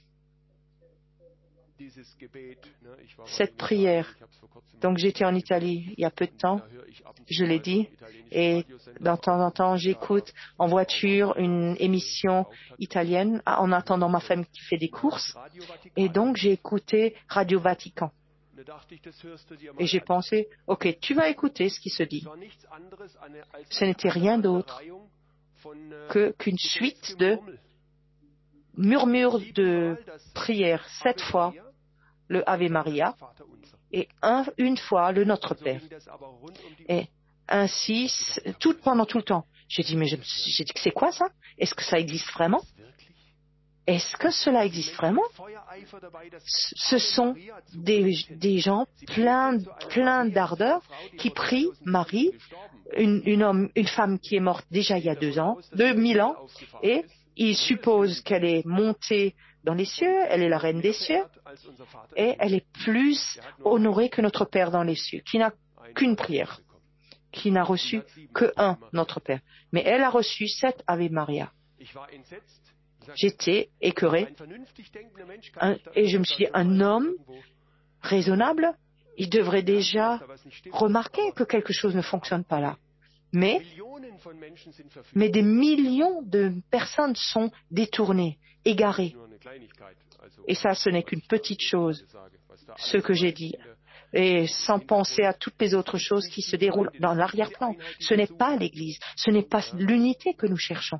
cette prière, donc j'étais en Italie il y a peu de temps, je l'ai dit, et de temps en temps j'écoute en voiture une émission italienne en attendant ma femme qui fait des courses, et donc j'ai écouté Radio Vatican. Et j'ai pensé, ok, tu vas écouter ce qui se dit. Ce n'était rien d'autre qu'une suite de murmures de prières, 7 fois le Ave Maria et une fois le Notre Père. Et ainsi pendant tout le temps. J'ai dit, mais c'est quoi ça? Est-ce que ça existe vraiment? Est-ce que cela existe vraiment? Ce sont des gens pleins d'ardeur qui prient Marie, une femme qui est morte déjà il y a 2000 ans, et ils supposent qu'elle est montée dans les cieux, elle est la reine des cieux, et elle est plus honorée que notre Père dans les cieux, qui n'a qu'une prière, qui n'a reçu que un Notre Père. Mais elle a reçu 7 Ave Maria. J'étais écœuré et je me suis dit, un homme raisonnable, il devrait déjà remarquer que quelque chose ne fonctionne pas là. Mais des millions de personnes sont détournées, égarées. Et ça, ce n'est qu'une petite chose, ce que j'ai dit. Et sans penser à toutes les autres choses qui se déroulent dans l'arrière-plan. Ce n'est pas l'Église, ce n'est pas l'unité que nous cherchons.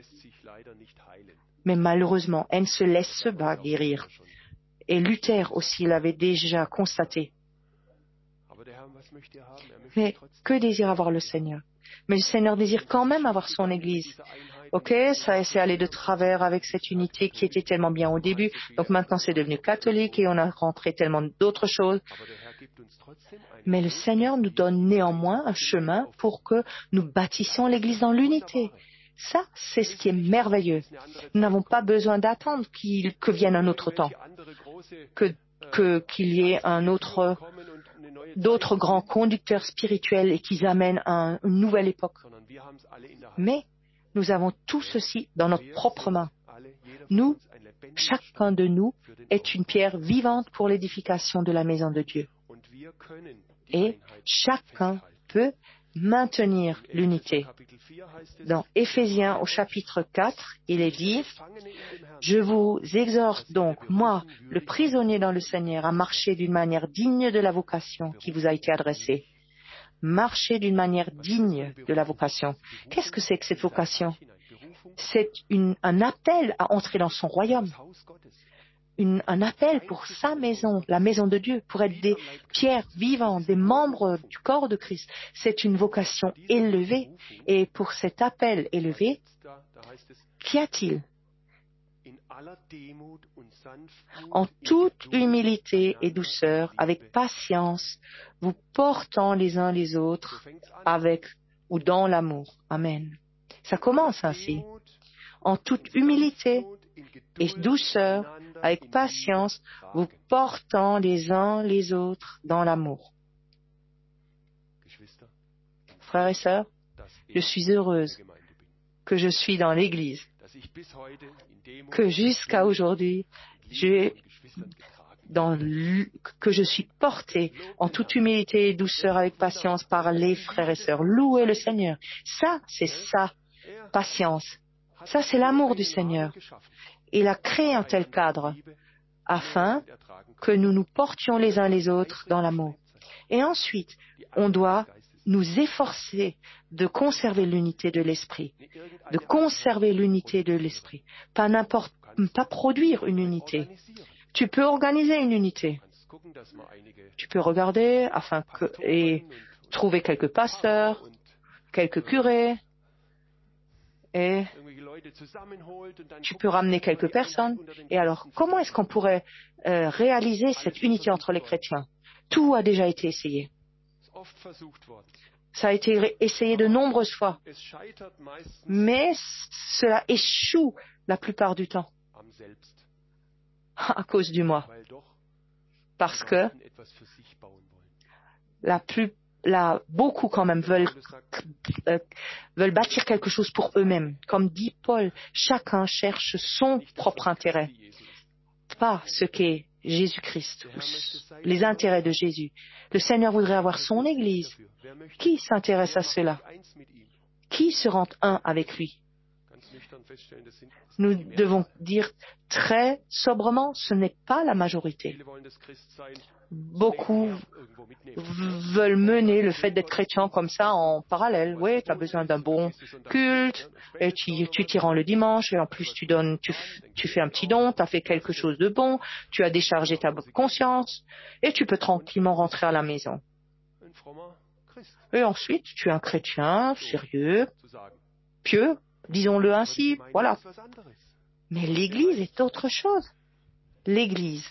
Mais malheureusement, elle ne se laisse pas guérir. Et Luther aussi l'avait déjà constaté. Mais que désire avoir le Seigneur? Mais le Seigneur désire quand même avoir son Église. Ok, ça c'est allé de travers avec cette unité qui était tellement bien au début. Donc maintenant c'est devenu catholique et on a rentré tellement d'autres choses. Mais le Seigneur nous donne néanmoins un chemin pour que nous bâtissions l'Église dans l'unité. Ça, c'est ce qui est merveilleux. Nous n'avons pas besoin d'attendre que vienne un autre temps, qu'il y ait d'autres grands conducteurs spirituels et qu'ils amènent une nouvelle époque. Mais nous avons tout ceci dans notre propre main. Chacun de nous est une pierre vivante pour l'édification de la maison de Dieu. Et chacun peut maintenir l'unité. Dans Éphésiens au chapitre 4, il est dit, « Je vous exhorte donc, moi, le prisonnier dans le Seigneur, à marcher d'une manière digne de la vocation qui vous a été adressée. » Marcher d'une manière digne de la vocation. Qu'est-ce que c'est que cette vocation? C'est un appel à entrer dans son royaume. Un appel pour sa maison, la maison de Dieu, pour être des pierres vivantes, des membres du corps de Christ. C'est une vocation élevée. Et pour cet appel élevé, qu'y a-t-il? En toute humilité et douceur, avec patience, vous portant les uns les autres avec ou dans l'amour. Amen. Ça commence ainsi. En toute humilité et douceur, avec patience, vous portant les uns les autres dans l'amour. Frères et sœurs, je suis heureuse que je suis dans l'Église, que jusqu'à aujourd'hui, que je suis portée en toute humilité et douceur avec patience par les frères et sœurs. Louez le Seigneur. Ça, c'est sa patience. Ça, c'est l'amour du Seigneur. Il a créé un tel cadre afin que nous nous portions les uns les autres dans l'amour. Et ensuite, on doit nous efforcer de conserver l'unité de l'esprit. De conserver l'unité de l'esprit. Pas produire une unité. Tu peux organiser une unité. Tu peux regarder et trouver quelques pasteurs, quelques curés, et tu peux ramener quelques personnes. Et alors, comment est-ce qu'on pourrait réaliser cette unité entre les chrétiens? Tout a déjà été essayé. Ça a été essayé de nombreuses fois. Mais cela échoue la plupart du temps. À cause du moi. Parce que beaucoup quand même veulent bâtir quelque chose pour eux-mêmes. Comme dit Paul, chacun cherche son propre intérêt, pas ce qu'est Jésus-Christ, les intérêts de Jésus. Le Seigneur voudrait avoir son Église. Qui s'intéresse à cela? Qui se rend un avec lui? Nous devons dire très sobrement, ce n'est pas la majorité. Beaucoup veulent mener le fait d'être chrétien comme ça en parallèle. Oui, tu as besoin d'un bon culte, et tu t'y rends le dimanche, et en plus tu fais un petit don, tu as fait quelque chose de bon, tu as déchargé ta conscience, et tu peux tranquillement rentrer à la maison. Et ensuite, tu es un chrétien sérieux, pieux, disons-le ainsi, voilà. Mais l'Église est autre chose. L'Église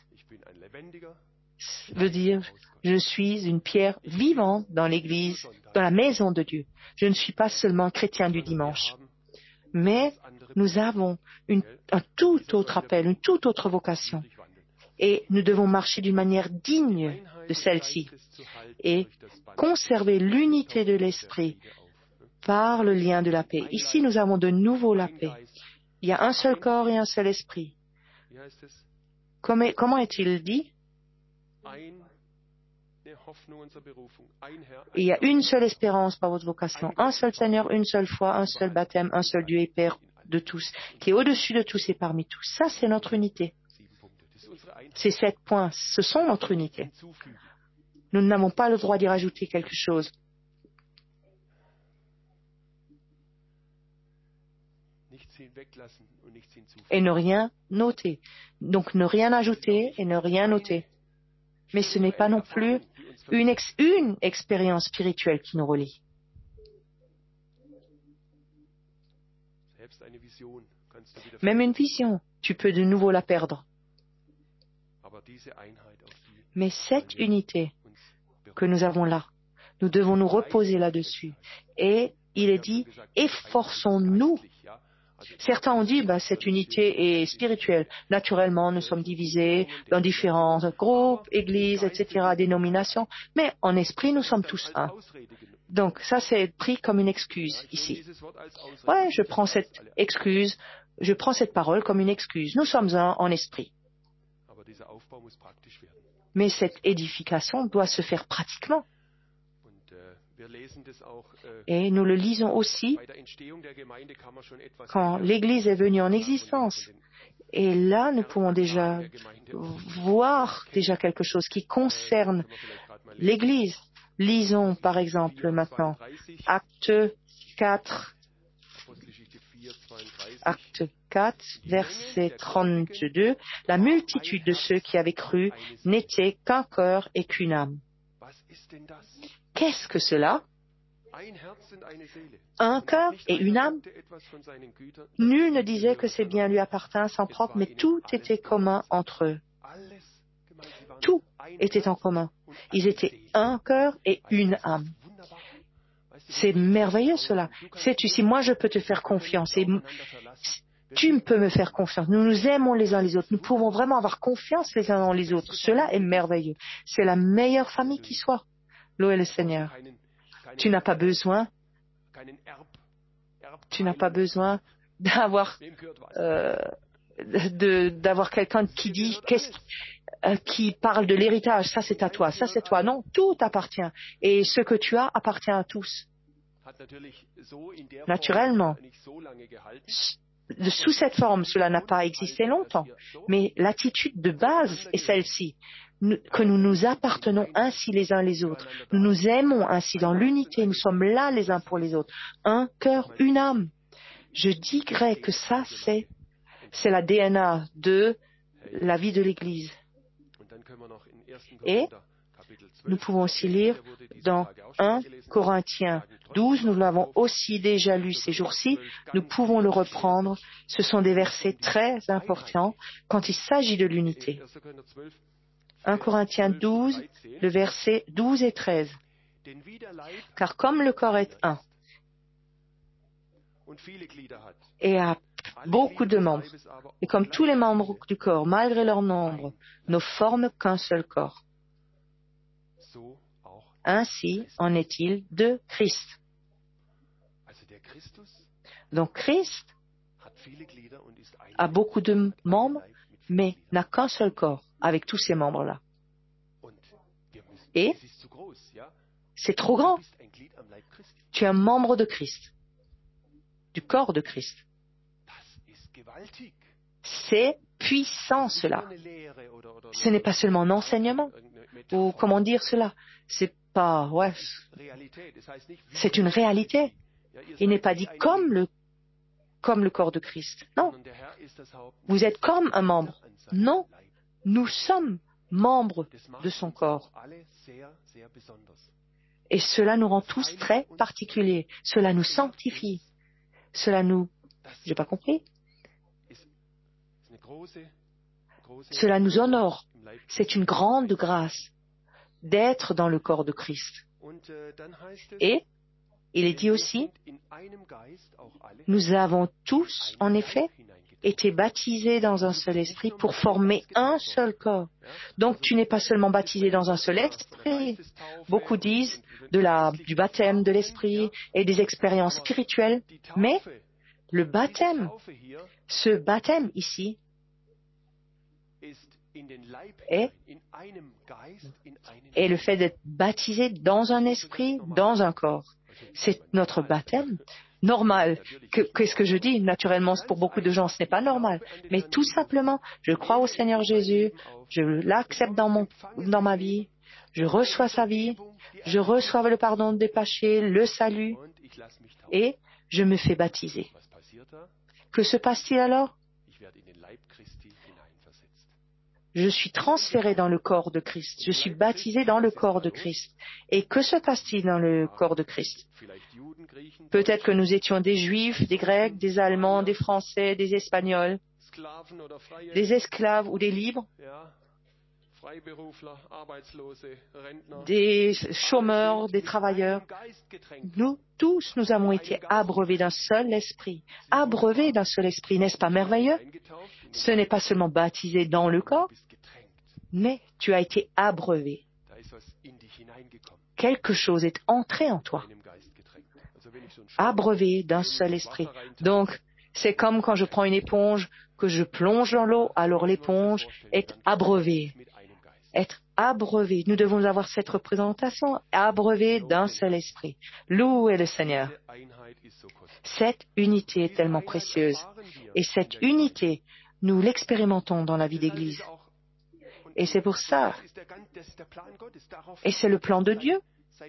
veut dire, je suis une pierre vivante dans l'Église, dans la maison de Dieu. Je ne suis pas seulement un chrétien du dimanche. Mais nous avons un tout autre appel, une toute autre vocation. Et nous devons marcher d'une manière digne de celle-ci et conserver l'unité de l'esprit par le lien de la paix. Ici, nous avons de nouveau la paix. Il y a un seul corps et un seul esprit. Comment est-il dit? Il y a une seule espérance par votre vocation, un seul Seigneur, une seule foi, un seul baptême, un seul Dieu et Père de tous, qui est au-dessus de tous et parmi tous. Ça, c'est notre unité. Ces 7 points, ce sont notre unité. Nous n'avons pas le droit d'y rajouter quelque chose. Et ne rien noter. Donc ne rien ajouter et ne rien noter. Mais ce n'est pas non plus une expérience spirituelle qui nous relie. Même une vision, tu peux de nouveau la perdre. Mais cette unité que nous avons là, nous devons nous reposer là-dessus. Et il est dit, efforçons-nous. Certains ont dit, cette unité est spirituelle. Naturellement, nous sommes divisés dans différents groupes, églises, etc., dénominations. Mais en esprit, nous sommes tous un. Donc, ça, c'est pris comme une excuse ici. Ouais, je prends cette excuse, je prends cette parole comme une excuse. Nous sommes un en esprit. Mais cette édification doit se faire pratiquement. Et nous le lisons aussi quand l'Église est venue en existence. Et là, nous pouvons déjà voir quelque chose qui concerne l'Église. Lisons par exemple maintenant Acte 4, verset 32. La multitude de ceux qui avaient cru n'était qu'un cœur et qu'une âme. Qu'est-ce que cela? Un cœur et une âme. Nul ne disait que ses biens lui appartinssent en propre, mais tout était commun entre eux. Tout était en commun. Ils étaient un cœur et une âme. C'est merveilleux cela. Sais-tu, si moi je peux te faire confiance et tu peux me faire confiance, nous nous aimons les uns les autres, nous pouvons vraiment avoir confiance les uns dans les autres. Cela est merveilleux. C'est la meilleure famille qui soit. Louez le Seigneur. Tu n'as pas besoin d'avoir d'avoir quelqu'un qui dit qui parle de l'héritage. Ça c'est à toi, ça c'est toi. Non, tout appartient. Et ce que tu as appartient à tous. Naturellement, sous cette forme, cela n'a pas existé longtemps. Mais l'attitude de base est celle-ci. Que nous nous appartenons ainsi les uns les autres. Nous nous aimons ainsi dans l'unité. Nous sommes là les uns pour les autres. Un cœur, une âme. Je dirais que ça, c'est la DNA de la vie de l'Église. Et nous pouvons aussi lire dans 1 Corinthiens 12, nous l'avons aussi déjà lu ces jours-ci, nous pouvons le reprendre. Ce sont des versets très importants quand il s'agit de l'unité. 1 Corinthiens 12, le verset 12 et 13. Car comme le corps est un et a beaucoup de membres, et comme tous les membres du corps, malgré leur nombre, ne forment qu'un seul corps, ainsi en est-il de Christ. Donc Christ a beaucoup de membres, mais n'a qu'un seul corps avec tous ces membres-là. Et c'est trop grand. Tu es un membre de Christ, du corps de Christ. C'est puissant cela. Ce n'est pas seulement un enseignement, ou comment dire cela. C'est pas, c'est une réalité. Il n'est pas dit comme le corps de Christ. Non. Vous êtes comme un membre. Non. Nous sommes membres de son corps. Et cela nous rend tous très particuliers. Cela nous sanctifie. J'ai pas compris. Cela nous honore. C'est une grande grâce d'être dans le corps de Christ. Et il est dit aussi, nous avons tous, en effet, été baptisés dans un seul esprit pour former un seul corps. Donc tu n'es pas seulement baptisé dans un seul esprit. Beaucoup disent du baptême de l'esprit et des expériences spirituelles, mais le baptême, ce baptême ici, est le fait d'être baptisé dans un esprit, dans un corps. C'est notre baptême normal. Qu'est-ce que je dis? Naturellement, pour beaucoup de gens, ce n'est pas normal. Mais tout simplement, je crois au Seigneur Jésus, je l'accepte dans ma vie, je reçois sa vie, je reçois le pardon des péchés, le salut, et je me fais baptiser. Que se passe-t-il alors? Je suis transféré dans le corps de Christ. Je suis baptisé dans le corps de Christ. Et que se passe-t-il dans le corps de Christ? Peut-être que nous étions des Juifs, des Grecs, des Allemands, des Français, des Espagnols, des esclaves ou des libres, des chômeurs, des travailleurs. Nous tous, nous avons été abreuvés d'un seul esprit. Abreuvés d'un seul esprit, n'est-ce pas merveilleux? Ce n'est pas seulement baptisé dans le corps, mais tu as été abreuvé. Quelque chose est entré en toi. Abreuvé d'un seul esprit. Donc, c'est comme quand je prends une éponge, que je plonge dans l'eau, alors l'éponge est abreuvée. Être abreuvé. Nous devons avoir cette représentation, abreuvé d'un seul esprit. Louez le Seigneur. Cette unité est tellement précieuse. Et cette unité, nous l'expérimentons dans la vie d'Église. Et c'est pour ça. Et c'est le plan de Dieu.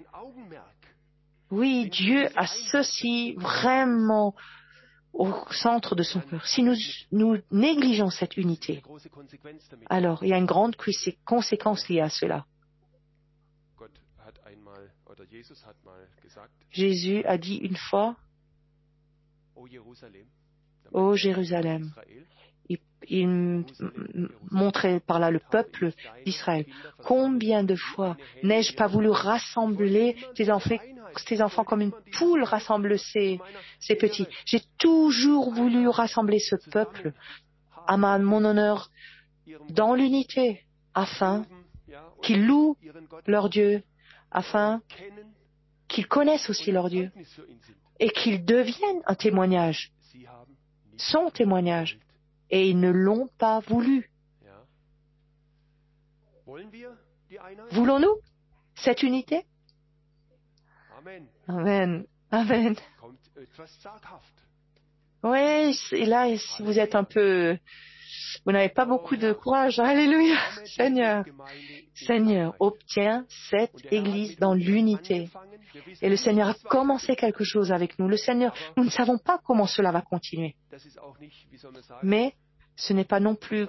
Oui, Dieu a ceci vraiment au centre de son cœur. Si nous négligeons cette unité, alors il y a une grande conséquence liée à cela. Jésus a dit une fois, ô Jérusalem, il montrait par là le peuple d'Israël. Combien de fois n'ai-je pas voulu rassembler tes enfants comme une poule rassemble ses petits. J'ai toujours voulu rassembler ce peuple à mon honneur dans l'unité, afin qu'ils louent leur Dieu, afin qu'ils connaissent aussi leur Dieu et qu'ils deviennent un témoignage, son témoignage. Et ils ne l'ont pas voulu. Voulons-nous cette unité? Amen. Amen. Oui, et là, si vous êtes vous n'avez pas beaucoup de courage. Alléluia. Seigneur, obtiens cette Église dans l'unité. Et le Seigneur a commencé quelque chose avec nous. Nous ne savons pas comment cela va continuer. Mais ce n'est pas non plus,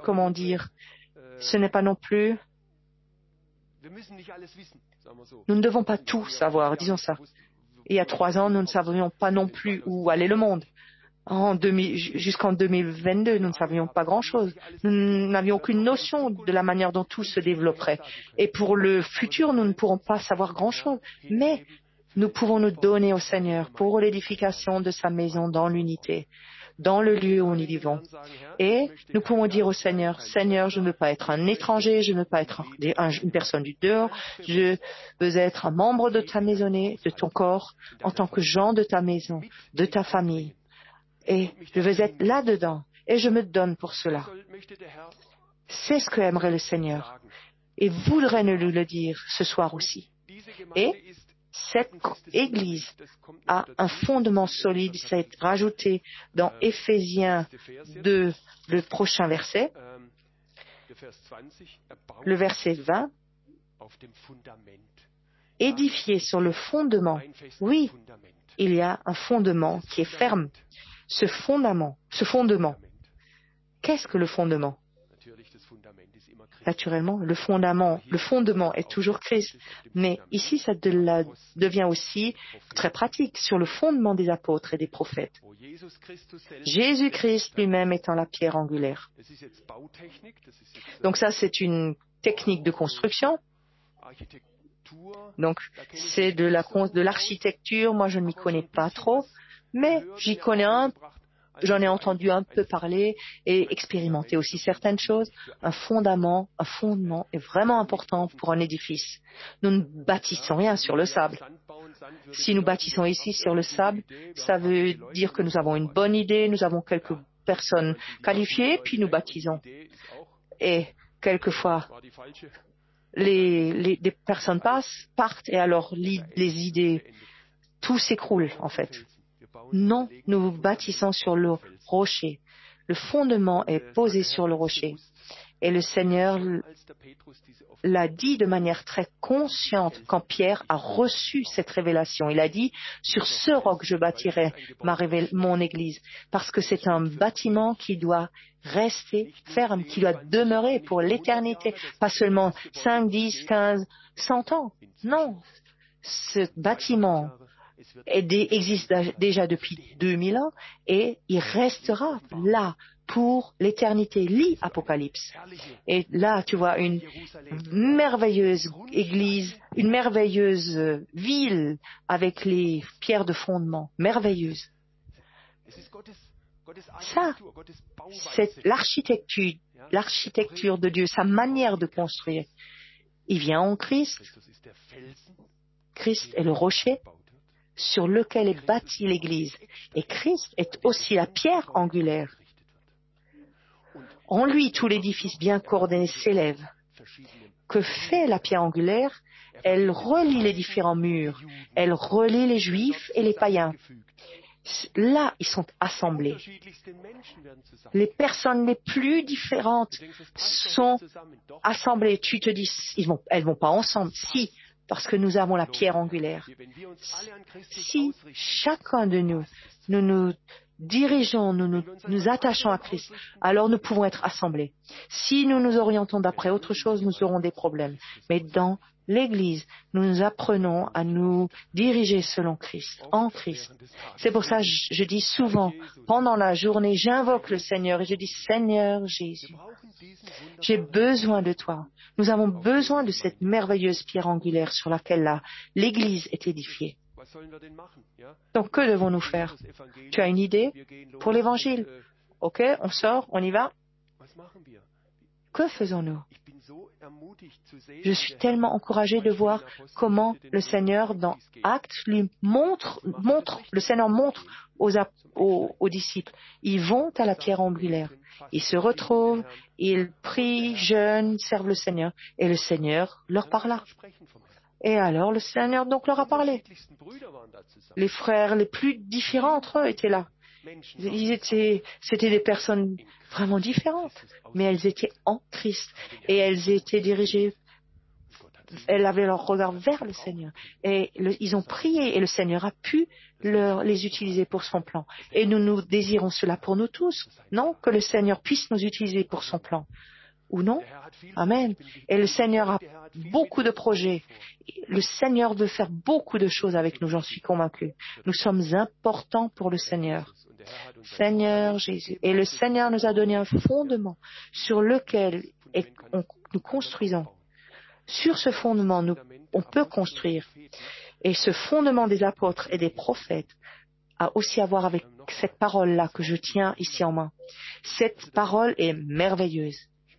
nous ne devons pas tout savoir, disons ça. Il y a 3 ans, nous ne savions pas non plus où allait le monde. Jusqu'en 2022, nous ne savions pas grand-chose. Nous n'avions aucune notion de la manière dont tout se développerait. Et pour le futur, nous ne pourrons pas savoir grand-chose. Mais nous pouvons nous donner au Seigneur pour l'édification de sa maison dans l'unité, dans le lieu où nous vivons. Et nous pouvons dire au Seigneur, Seigneur, je ne veux pas être un étranger, je ne veux pas être une personne du dehors, je veux être un membre de ta maisonnée, de ton corps, en tant que gens de ta maison, de ta famille. Et je veux être là-dedans, et je me donne pour cela. C'est ce que aimerait le Seigneur, et voudrait nous le dire ce soir aussi. Et cette Église a un fondement solide, c'est rajouté dans Éphésiens 2, le prochain verset, le verset 20, édifié sur le fondement. Oui, il y a un fondement qui est ferme. Ce fondement, qu'est-ce que le fondement? Naturellement, le fondement est toujours Christ. Mais ici, ça devient aussi très pratique sur le fondement des apôtres et des prophètes. Jésus-Christ lui-même étant la pierre angulaire. Donc ça, c'est une technique de construction. Donc, c'est de l'architecture. Moi, je ne m'y connais pas trop, mais j'en ai entendu un peu parler et expérimenté aussi certaines choses. Un fondement est vraiment important pour un édifice. Nous ne bâtissons rien sur le sable. Si nous bâtissons ici sur le sable, ça veut dire que nous avons une bonne idée, nous avons quelques personnes qualifiées, puis nous bâtissons. Et quelquefois, des personnes partent et alors les idées, tout s'écroule en fait. Non, nous bâtissons sur le rocher. Le fondement est posé sur le rocher. Et le Seigneur l'a dit de manière très consciente quand Pierre a reçu cette révélation. Il a dit, sur ce roc je bâtirai mon église, parce que c'est un bâtiment qui doit rester ferme, qui doit demeurer pour l'éternité, pas seulement 5, 10, 15, 100 ans. Non, ce bâtiment existe déjà depuis 2000 ans et il restera là pour l'éternité. Lis Apocalypse. Et là, tu vois une merveilleuse église, une merveilleuse ville avec les pierres de fondement. Merveilleuse. Ça, c'est l'architecture de Dieu, sa manière de construire. Il vient en Christ. Christ est le rocher sur lequel est bâtie l'Église. Et Christ est aussi la pierre angulaire. En lui, tout l'édifice bien coordonné s'élève. Que fait la pierre angulaire? Elle relie les différents murs. Elle relie les Juifs et les païens. Là, ils sont assemblés. Les personnes les plus différentes sont assemblées. Tu te dis, elles vont pas ensemble. Si, parce que nous avons la pierre angulaire. Si chacun de nous nous dirigeons, nous attachons à Christ, alors nous pouvons être assemblés. Si nous nous orientons d'après autre chose, nous aurons des problèmes. Mais dans l'Église, nous apprenons à nous diriger selon Christ, en Christ. C'est pour ça que je dis souvent, pendant la journée, j'invoque le Seigneur et je dis, Seigneur Jésus, j'ai besoin de toi. Nous avons besoin de cette merveilleuse pierre angulaire sur laquelle l'Église est édifiée. Donc, que devons-nous faire? Tu as une idée pour l'Évangile? Ok, on sort, on y va. Que faisons-nous? Je suis tellement encouragé de voir comment le Seigneur, dans Actes, le Seigneur montre aux disciples. Ils vont à la pierre angulaire. Ils se retrouvent, ils prient, jeûnent, servent le Seigneur. Et le Seigneur leur parla. Et alors le Seigneur donc leur a parlé. Les frères les plus différents entre eux étaient là. C'était des personnes vraiment différentes, mais elles étaient en Christ et elles étaient dirigées, elles avaient leur regard vers le Seigneur. Et ils ont prié et le Seigneur a pu les utiliser pour son plan. Et nous désirons cela pour nous tous, non? Que le Seigneur puisse nous utiliser pour son plan. Ou non? Amen. Et le Seigneur a beaucoup de projets. Le Seigneur veut faire beaucoup de choses avec nous, j'en suis convaincu. Nous sommes importants pour le Seigneur. Seigneur Jésus. Et le Seigneur nous a donné un fondement sur lequel nous construisons. Sur ce fondement, on peut construire. Et ce fondement des apôtres et des prophètes a aussi à voir avec cette parole-là que je tiens ici en main. Cette parole est merveilleuse.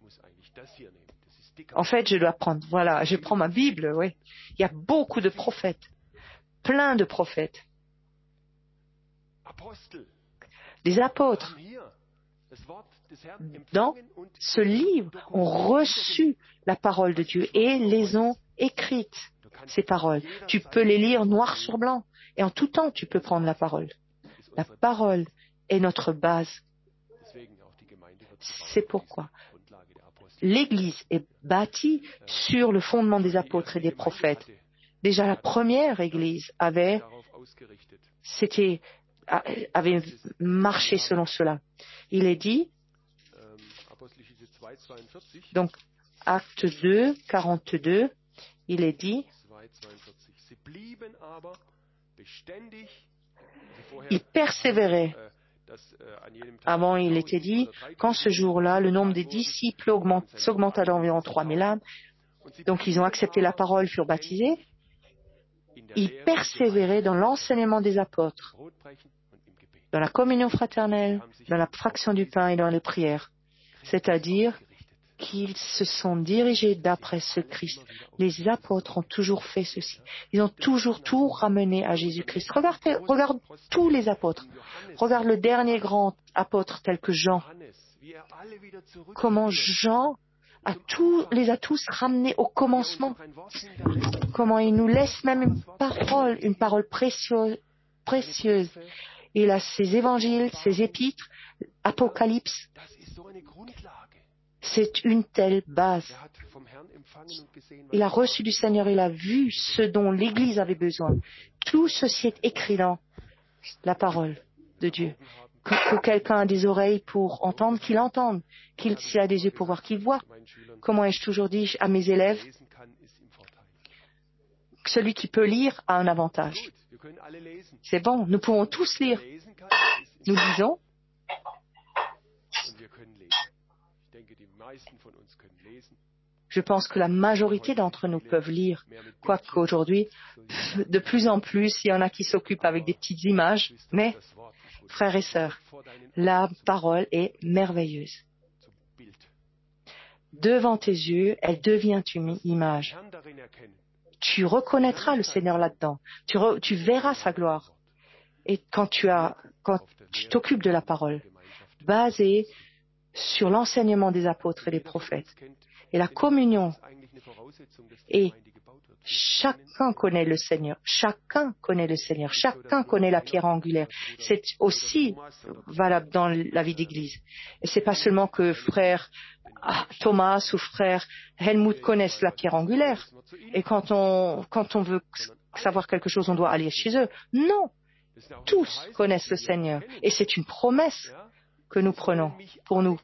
En fait, je prends ma Bible, oui. Il y a beaucoup de prophètes, plein de prophètes. Des apôtres, dans ce livre, ont reçu la parole de Dieu et les ont écrites, ces paroles. Tu peux les lire noir sur blanc et en tout temps, tu peux prendre la parole. La parole est notre base. C'est pourquoi l'Église est bâtie sur le fondement des apôtres et des prophètes. Déjà, la première Église avait marché selon cela. Il est dit, Donc, Acte 2, 42, il est dit, ils persévéraient. Avant, il était dit, quand ce jour-là, le nombre des disciples s'augmenta d'environ 3000 âmes. Donc, ils ont accepté la parole, furent baptisés. Ils persévéraient dans l'enseignement des apôtres, dans la communion fraternelle, dans la fraction du pain et dans les prières. C'est-à-dire qu'ils se sont dirigés d'après ce Christ. Les apôtres ont toujours fait ceci. Ils ont toujours tout ramené à Jésus-Christ. Regarde tous les apôtres. Regarde le dernier grand apôtre tel que Jean. Comment Jean les a tous ramenés au commencement. Comment il nous laisse même une parole précieuse. Il a ses évangiles, ses épîtres, Apocalypse. C'est une telle base. Il a reçu du Seigneur, il a vu ce dont l'Église avait besoin. Tout ceci est écrit dans la parole de Dieu. Que quelqu'un a des oreilles pour entendre, qu'il entende. S'il a des yeux pour voir, qu'il voit. Comment ai-je toujours dit à mes élèves, celui qui peut lire a un avantage. C'est bon, nous pouvons tous lire. Nous lisons. Je pense que la majorité d'entre nous peuvent lire, quoique aujourd'hui, de plus en plus, il y en a qui s'occupent avec des petites images, mais, frères et sœurs, la parole est merveilleuse. Devant tes yeux, elle devient une image. Tu reconnaîtras le Seigneur là-dedans. Tu verras sa gloire. Et quand tu t'occupes de la parole, basée sur l'enseignement des apôtres et des prophètes, et la communion, et chacun connaît le Seigneur, chacun connaît le Seigneur, chacun connaît la pierre angulaire. C'est aussi valable dans la vie d'Église. Et c'est pas seulement que frère Thomas ou frère Helmut connaissent la pierre angulaire. Et quand on veut savoir quelque chose, on doit aller chez eux. Non, tous connaissent le Seigneur. Et c'est une promesse que nous prenons pour nous.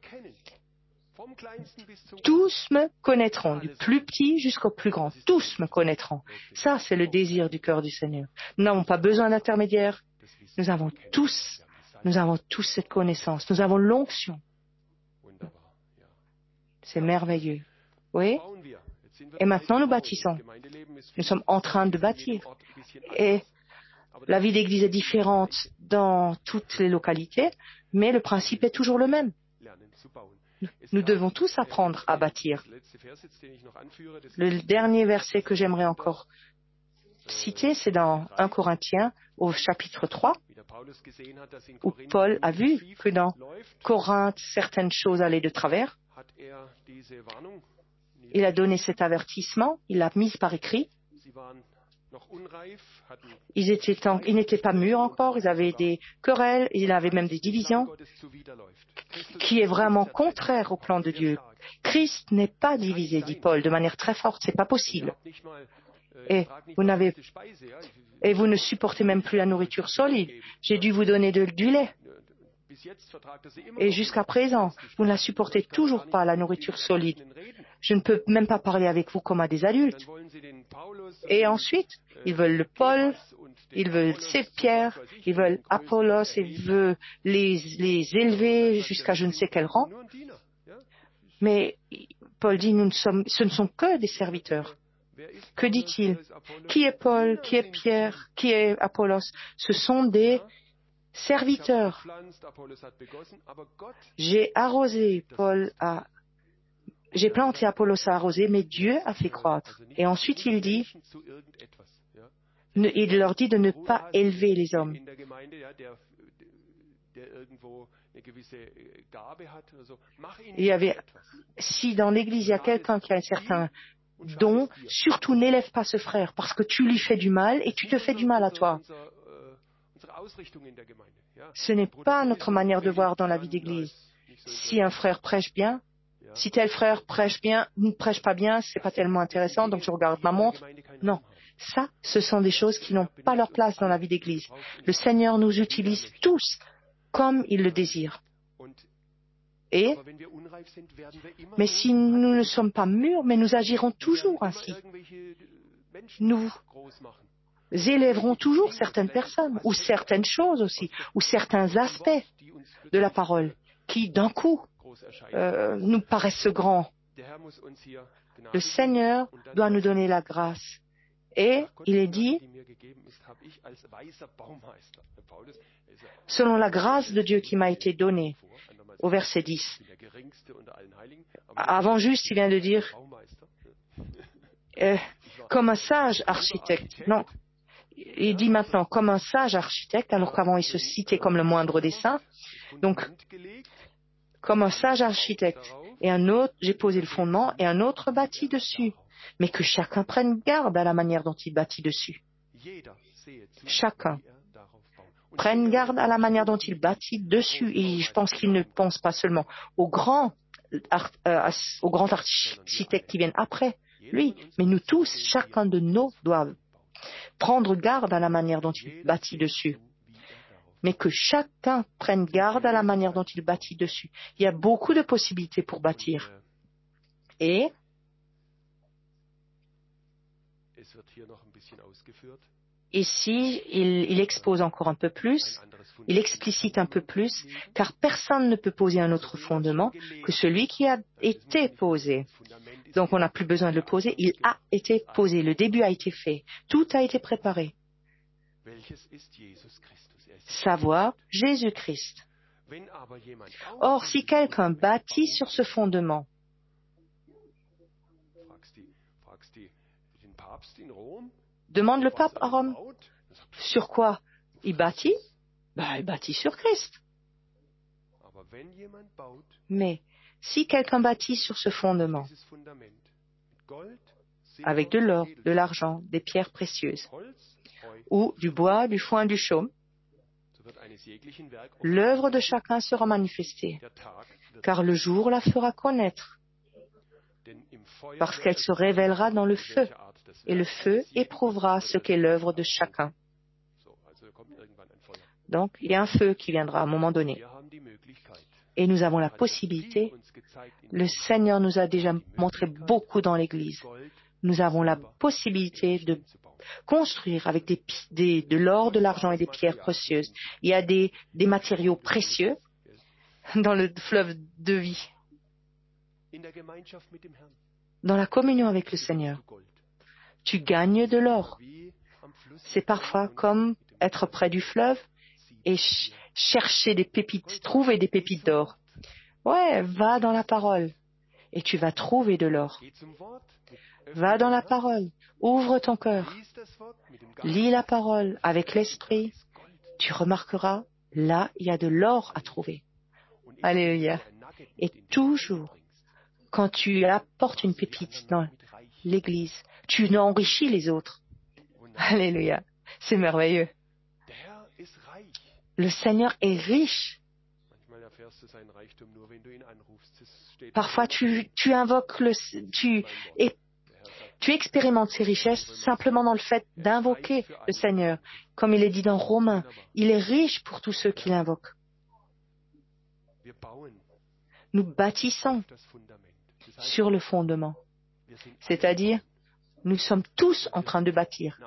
Tous me connaîtront, du plus petit jusqu'au plus grand. Tous me connaîtront. Ça, c'est le désir du cœur du Seigneur. Nous n'avons pas besoin d'intermédiaires. Nous avons tous cette connaissance. Nous avons l'onction. C'est merveilleux. Oui? Et maintenant, nous bâtissons. Nous sommes en train de bâtir. Et la vie d'église est différente dans toutes les localités, mais le principe est toujours le même. Nous devons tous apprendre à bâtir. Le dernier verset que j'aimerais encore citer, c'est dans 1 Corinthiens, au chapitre 3, où Paul a vu que dans Corinthe, certaines choses allaient de travers. Il a donné cet avertissement, il l'a mis par écrit. Ils n'étaient pas mûrs encore, ils avaient des querelles, ils avaient même des divisions, qui est vraiment contraire au plan de Dieu. Christ n'est pas divisé, dit Paul, de manière très forte, c'est pas possible. Et vous ne supportez même plus la nourriture solide. J'ai dû vous donner du lait. Et jusqu'à présent, vous ne la supportez toujours pas, la nourriture solide. Je ne peux même pas parler avec vous comme à des adultes. Et ensuite, ils veulent le Paul, ils veulent Pierre, ils veulent Apollos, ils veulent les élever jusqu'à je ne sais quel rang. Mais Paul dit, ce ne sont que des serviteurs. Que dit-il? Qui est Paul? Qui est Pierre? Qui est Apollos? Ce sont des serviteurs. J'ai arrosé, j'ai planté, Apollos a arrosé, mais Dieu a fait croître. Et ensuite il leur dit de ne pas élever les hommes. Si dans l'église il y a quelqu'un qui a un certain don, surtout n'élève pas ce frère, parce que tu lui fais du mal et tu te fais du mal à toi. Ce n'est pas notre manière de voir dans la vie d'église. Si un frère prêche bien, si tel frère prêche bien, ne prêche pas bien, c'est pas tellement intéressant, donc je regarde ma montre. Non. Ça, ce sont des choses qui n'ont pas leur place dans la vie d'église. Le Seigneur nous utilise tous comme il le désire. Mais si nous ne sommes pas mûrs, mais nous agirons toujours ainsi. Nous élèverons toujours certaines personnes, ou certaines choses aussi, ou certains aspects de la parole qui, d'un coup, nous paraissent grands. Le Seigneur doit nous donner la grâce. Et il est dit, selon la grâce de Dieu qui m'a été donnée, au verset 10. Avant juste, il vient de dire, comme un sage architecte. Non, il dit maintenant, comme un sage architecte, alors qu'avant il se citait comme le moindre des saints. Donc, comme un sage architecte. Et un autre, j'ai posé le fondement, et un autre bâtit dessus. Mais que chacun prenne garde à la manière dont il bâtit dessus. Chacun prenne garde à la manière dont il bâtit dessus. Et je pense qu'il ne pense pas seulement au grand architecte qui viennent après lui, mais nous tous, chacun de nous doit prendre garde à la manière dont il bâtit dessus. Mais que chacun prenne garde à la manière dont il bâtit dessus. Il y a beaucoup de possibilités pour bâtir. Et ici, il expose encore un peu plus, il explicite un peu plus, car personne ne peut poser un autre fondement que celui qui a été posé. Donc on n'a plus besoin de le poser, il a été posé, le début a été fait, tout a été préparé. Savoir Jésus-Christ. Or, si quelqu'un bâtit sur ce fondement, demande le pape à Rome, sur quoi il bâtit? Il bâtit sur Christ. Mais si quelqu'un bâtit sur ce fondement, avec de l'or, de l'argent, des pierres précieuses, ou du bois, du foin, du chaume, l'œuvre de chacun sera manifestée, car le jour la fera connaître, parce qu'elle se révélera dans le feu, et le feu éprouvera ce qu'est l'œuvre de chacun. Donc, il y a un feu qui viendra à un moment donné. Et nous avons la possibilité, le Seigneur nous a déjà montré beaucoup dans l'Église, nous avons la possibilité de construire avec de l'or, de l'argent et des pierres précieuses. Il y a des matériaux précieux dans le fleuve de vie. Dans la communion avec le Seigneur, tu gagnes de l'or. C'est parfois comme être près du fleuve et chercher des pépites, trouver des pépites d'or. Ouais, va dans la parole et tu vas trouver de l'or. Va dans la parole, ouvre ton cœur, lis la parole avec l'esprit, tu remarqueras, là, il y a de l'or à trouver. Alléluia. Et toujours, quand tu apportes une pépite dans l'Église, tu enrichis les autres. Alléluia. C'est merveilleux. Le Seigneur est riche. Parfois, tu invoques tu expérimentes ces richesses simplement dans le fait d'invoquer le Seigneur. Comme il est dit dans Romains, il est riche pour tous ceux qui l'invoquent. Nous bâtissons sur le fondement. C'est-à-dire, nous sommes tous en train de bâtir.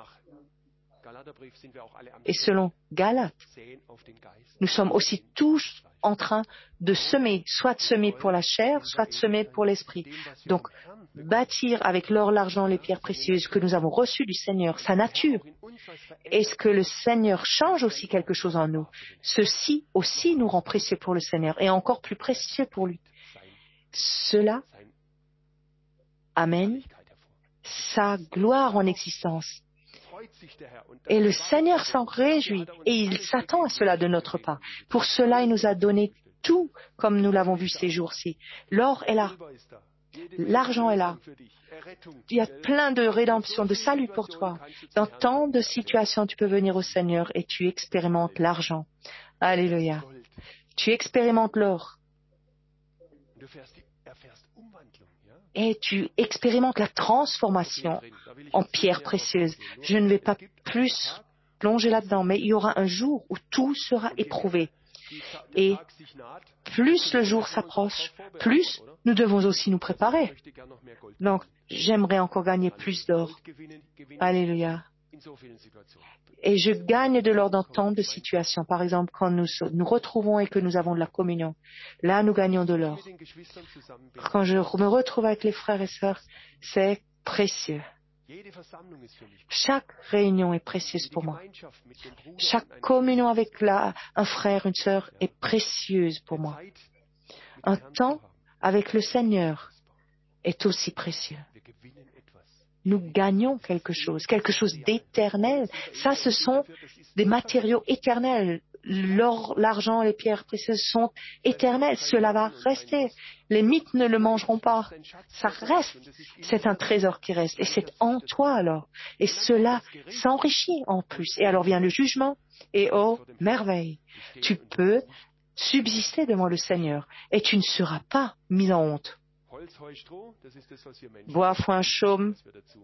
Et selon Galates, nous sommes aussi tous en train de semer, soit de semer pour la chair, soit de semer pour l'esprit. Donc, bâtir avec l'or, l'argent, les pierres précieuses que nous avons reçues du Seigneur, sa nature. Est-ce que le Seigneur change aussi quelque chose en nous? Ceci aussi nous rend précieux pour le Seigneur et encore plus précieux pour lui. Cela amène sa gloire en existence. Et le Seigneur s'en réjouit et il s'attend à cela de notre part. Pour cela, il nous a donné tout comme nous l'avons vu ces jours-ci. L'or est là. L'argent est là. Il y a plein de rédemption, de salut pour toi. Dans tant de situations, tu peux venir au Seigneur et tu expérimentes l'argent. Alléluia. Tu expérimentes l'or. Et tu expérimentes la transformation en pierres précieuses. Je ne vais pas plus plonger là-dedans, mais il y aura un jour où tout sera éprouvé. Et plus le jour s'approche, plus nous devons aussi nous préparer. Donc, j'aimerais encore gagner plus d'or. Alléluia. Et je gagne de l'or dans tant de situations. Par exemple, quand nous nous retrouvons et que nous avons de la communion, là, nous gagnons de l'or. Quand je me retrouve avec les frères et sœurs, c'est précieux. Chaque réunion est précieuse pour moi. Chaque communion avec un frère, une sœur est précieuse pour moi. Un temps avec le Seigneur est aussi précieux. Nous gagnons quelque chose d'éternel. Ça, ce sont des matériaux éternels. L'or, l'argent, les pierres précieuses sont éternelles. Cela va rester. Les mythes ne le mangeront pas. Ça reste. C'est un trésor qui reste. Et c'est en toi alors. Et cela s'enrichit en plus. Et alors vient le jugement. Et oh, merveille. Tu peux subsister devant le Seigneur. Et tu ne seras pas mis en honte. Bois, foin, chaume.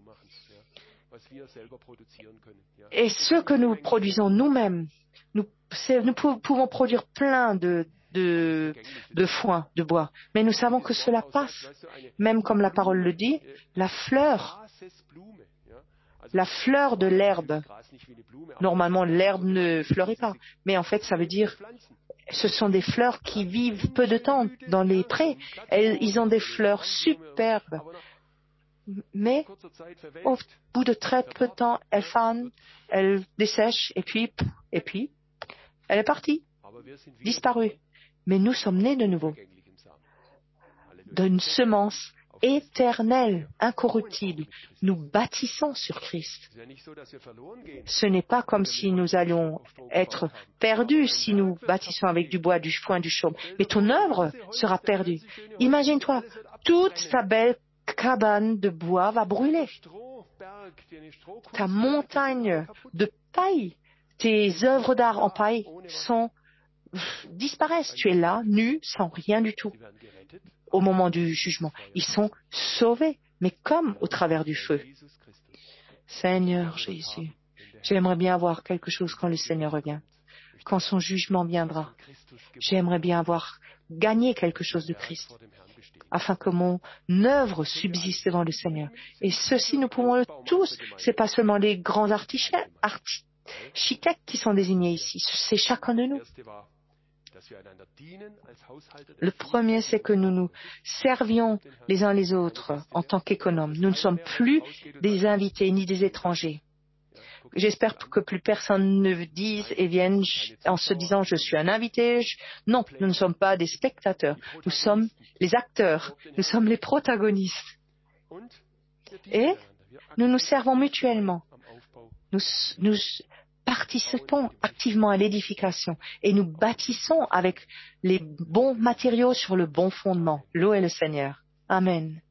Et ce que nous produisons nous-mêmes, nous pouvons produire plein de foin, de bois. Mais nous savons que cela passe. Même comme la parole le dit, la fleur de l'herbe. Normalement, l'herbe ne fleurit pas. Mais en fait, ça veut dire ce sont des fleurs qui vivent peu de temps dans les prés. Ils ont des fleurs superbes. Mais au bout de très peu de temps, elles fanent, elles dessèchent, et puis, elle est partie, disparue. Mais nous sommes nés de nouveau, d'une semence éternelle, incorruptible. Nous bâtissons sur Christ. Ce n'est pas comme si nous allions être perdus si nous bâtissons avec du bois, du foin, du chaume. Mais ton œuvre sera perdue. Imagine-toi, toute ta belle cabane de bois va brûler. Ta montagne de paille, tes œuvres d'art en paille disparaissent. Tu es là, nu, sans rien du tout. Au moment du jugement, ils sont sauvés, mais comme au travers du feu. Seigneur Jésus, j'aimerais bien avoir quelque chose quand le Seigneur revient, quand son jugement viendra. J'aimerais bien avoir gagné quelque chose de Christ, afin que mon œuvre subsiste devant le Seigneur. Et ceci, nous pouvons le tous. C'est pas seulement les grands architectes qui sont désignés ici, c'est chacun de nous. Le premier, c'est que nous nous servions les uns les autres en tant qu'économes. Nous ne sommes plus des invités ni des étrangers. J'espère que plus personne ne dise et vienne en se disant « je suis un invité ». Non, nous ne sommes pas des spectateurs. Nous sommes les acteurs. Nous sommes les protagonistes. Et nous nous servons mutuellement. Nous participons activement à l'édification et nous bâtissons avec les bons matériaux sur le bon fondement. L'eau est le Seigneur. Amen.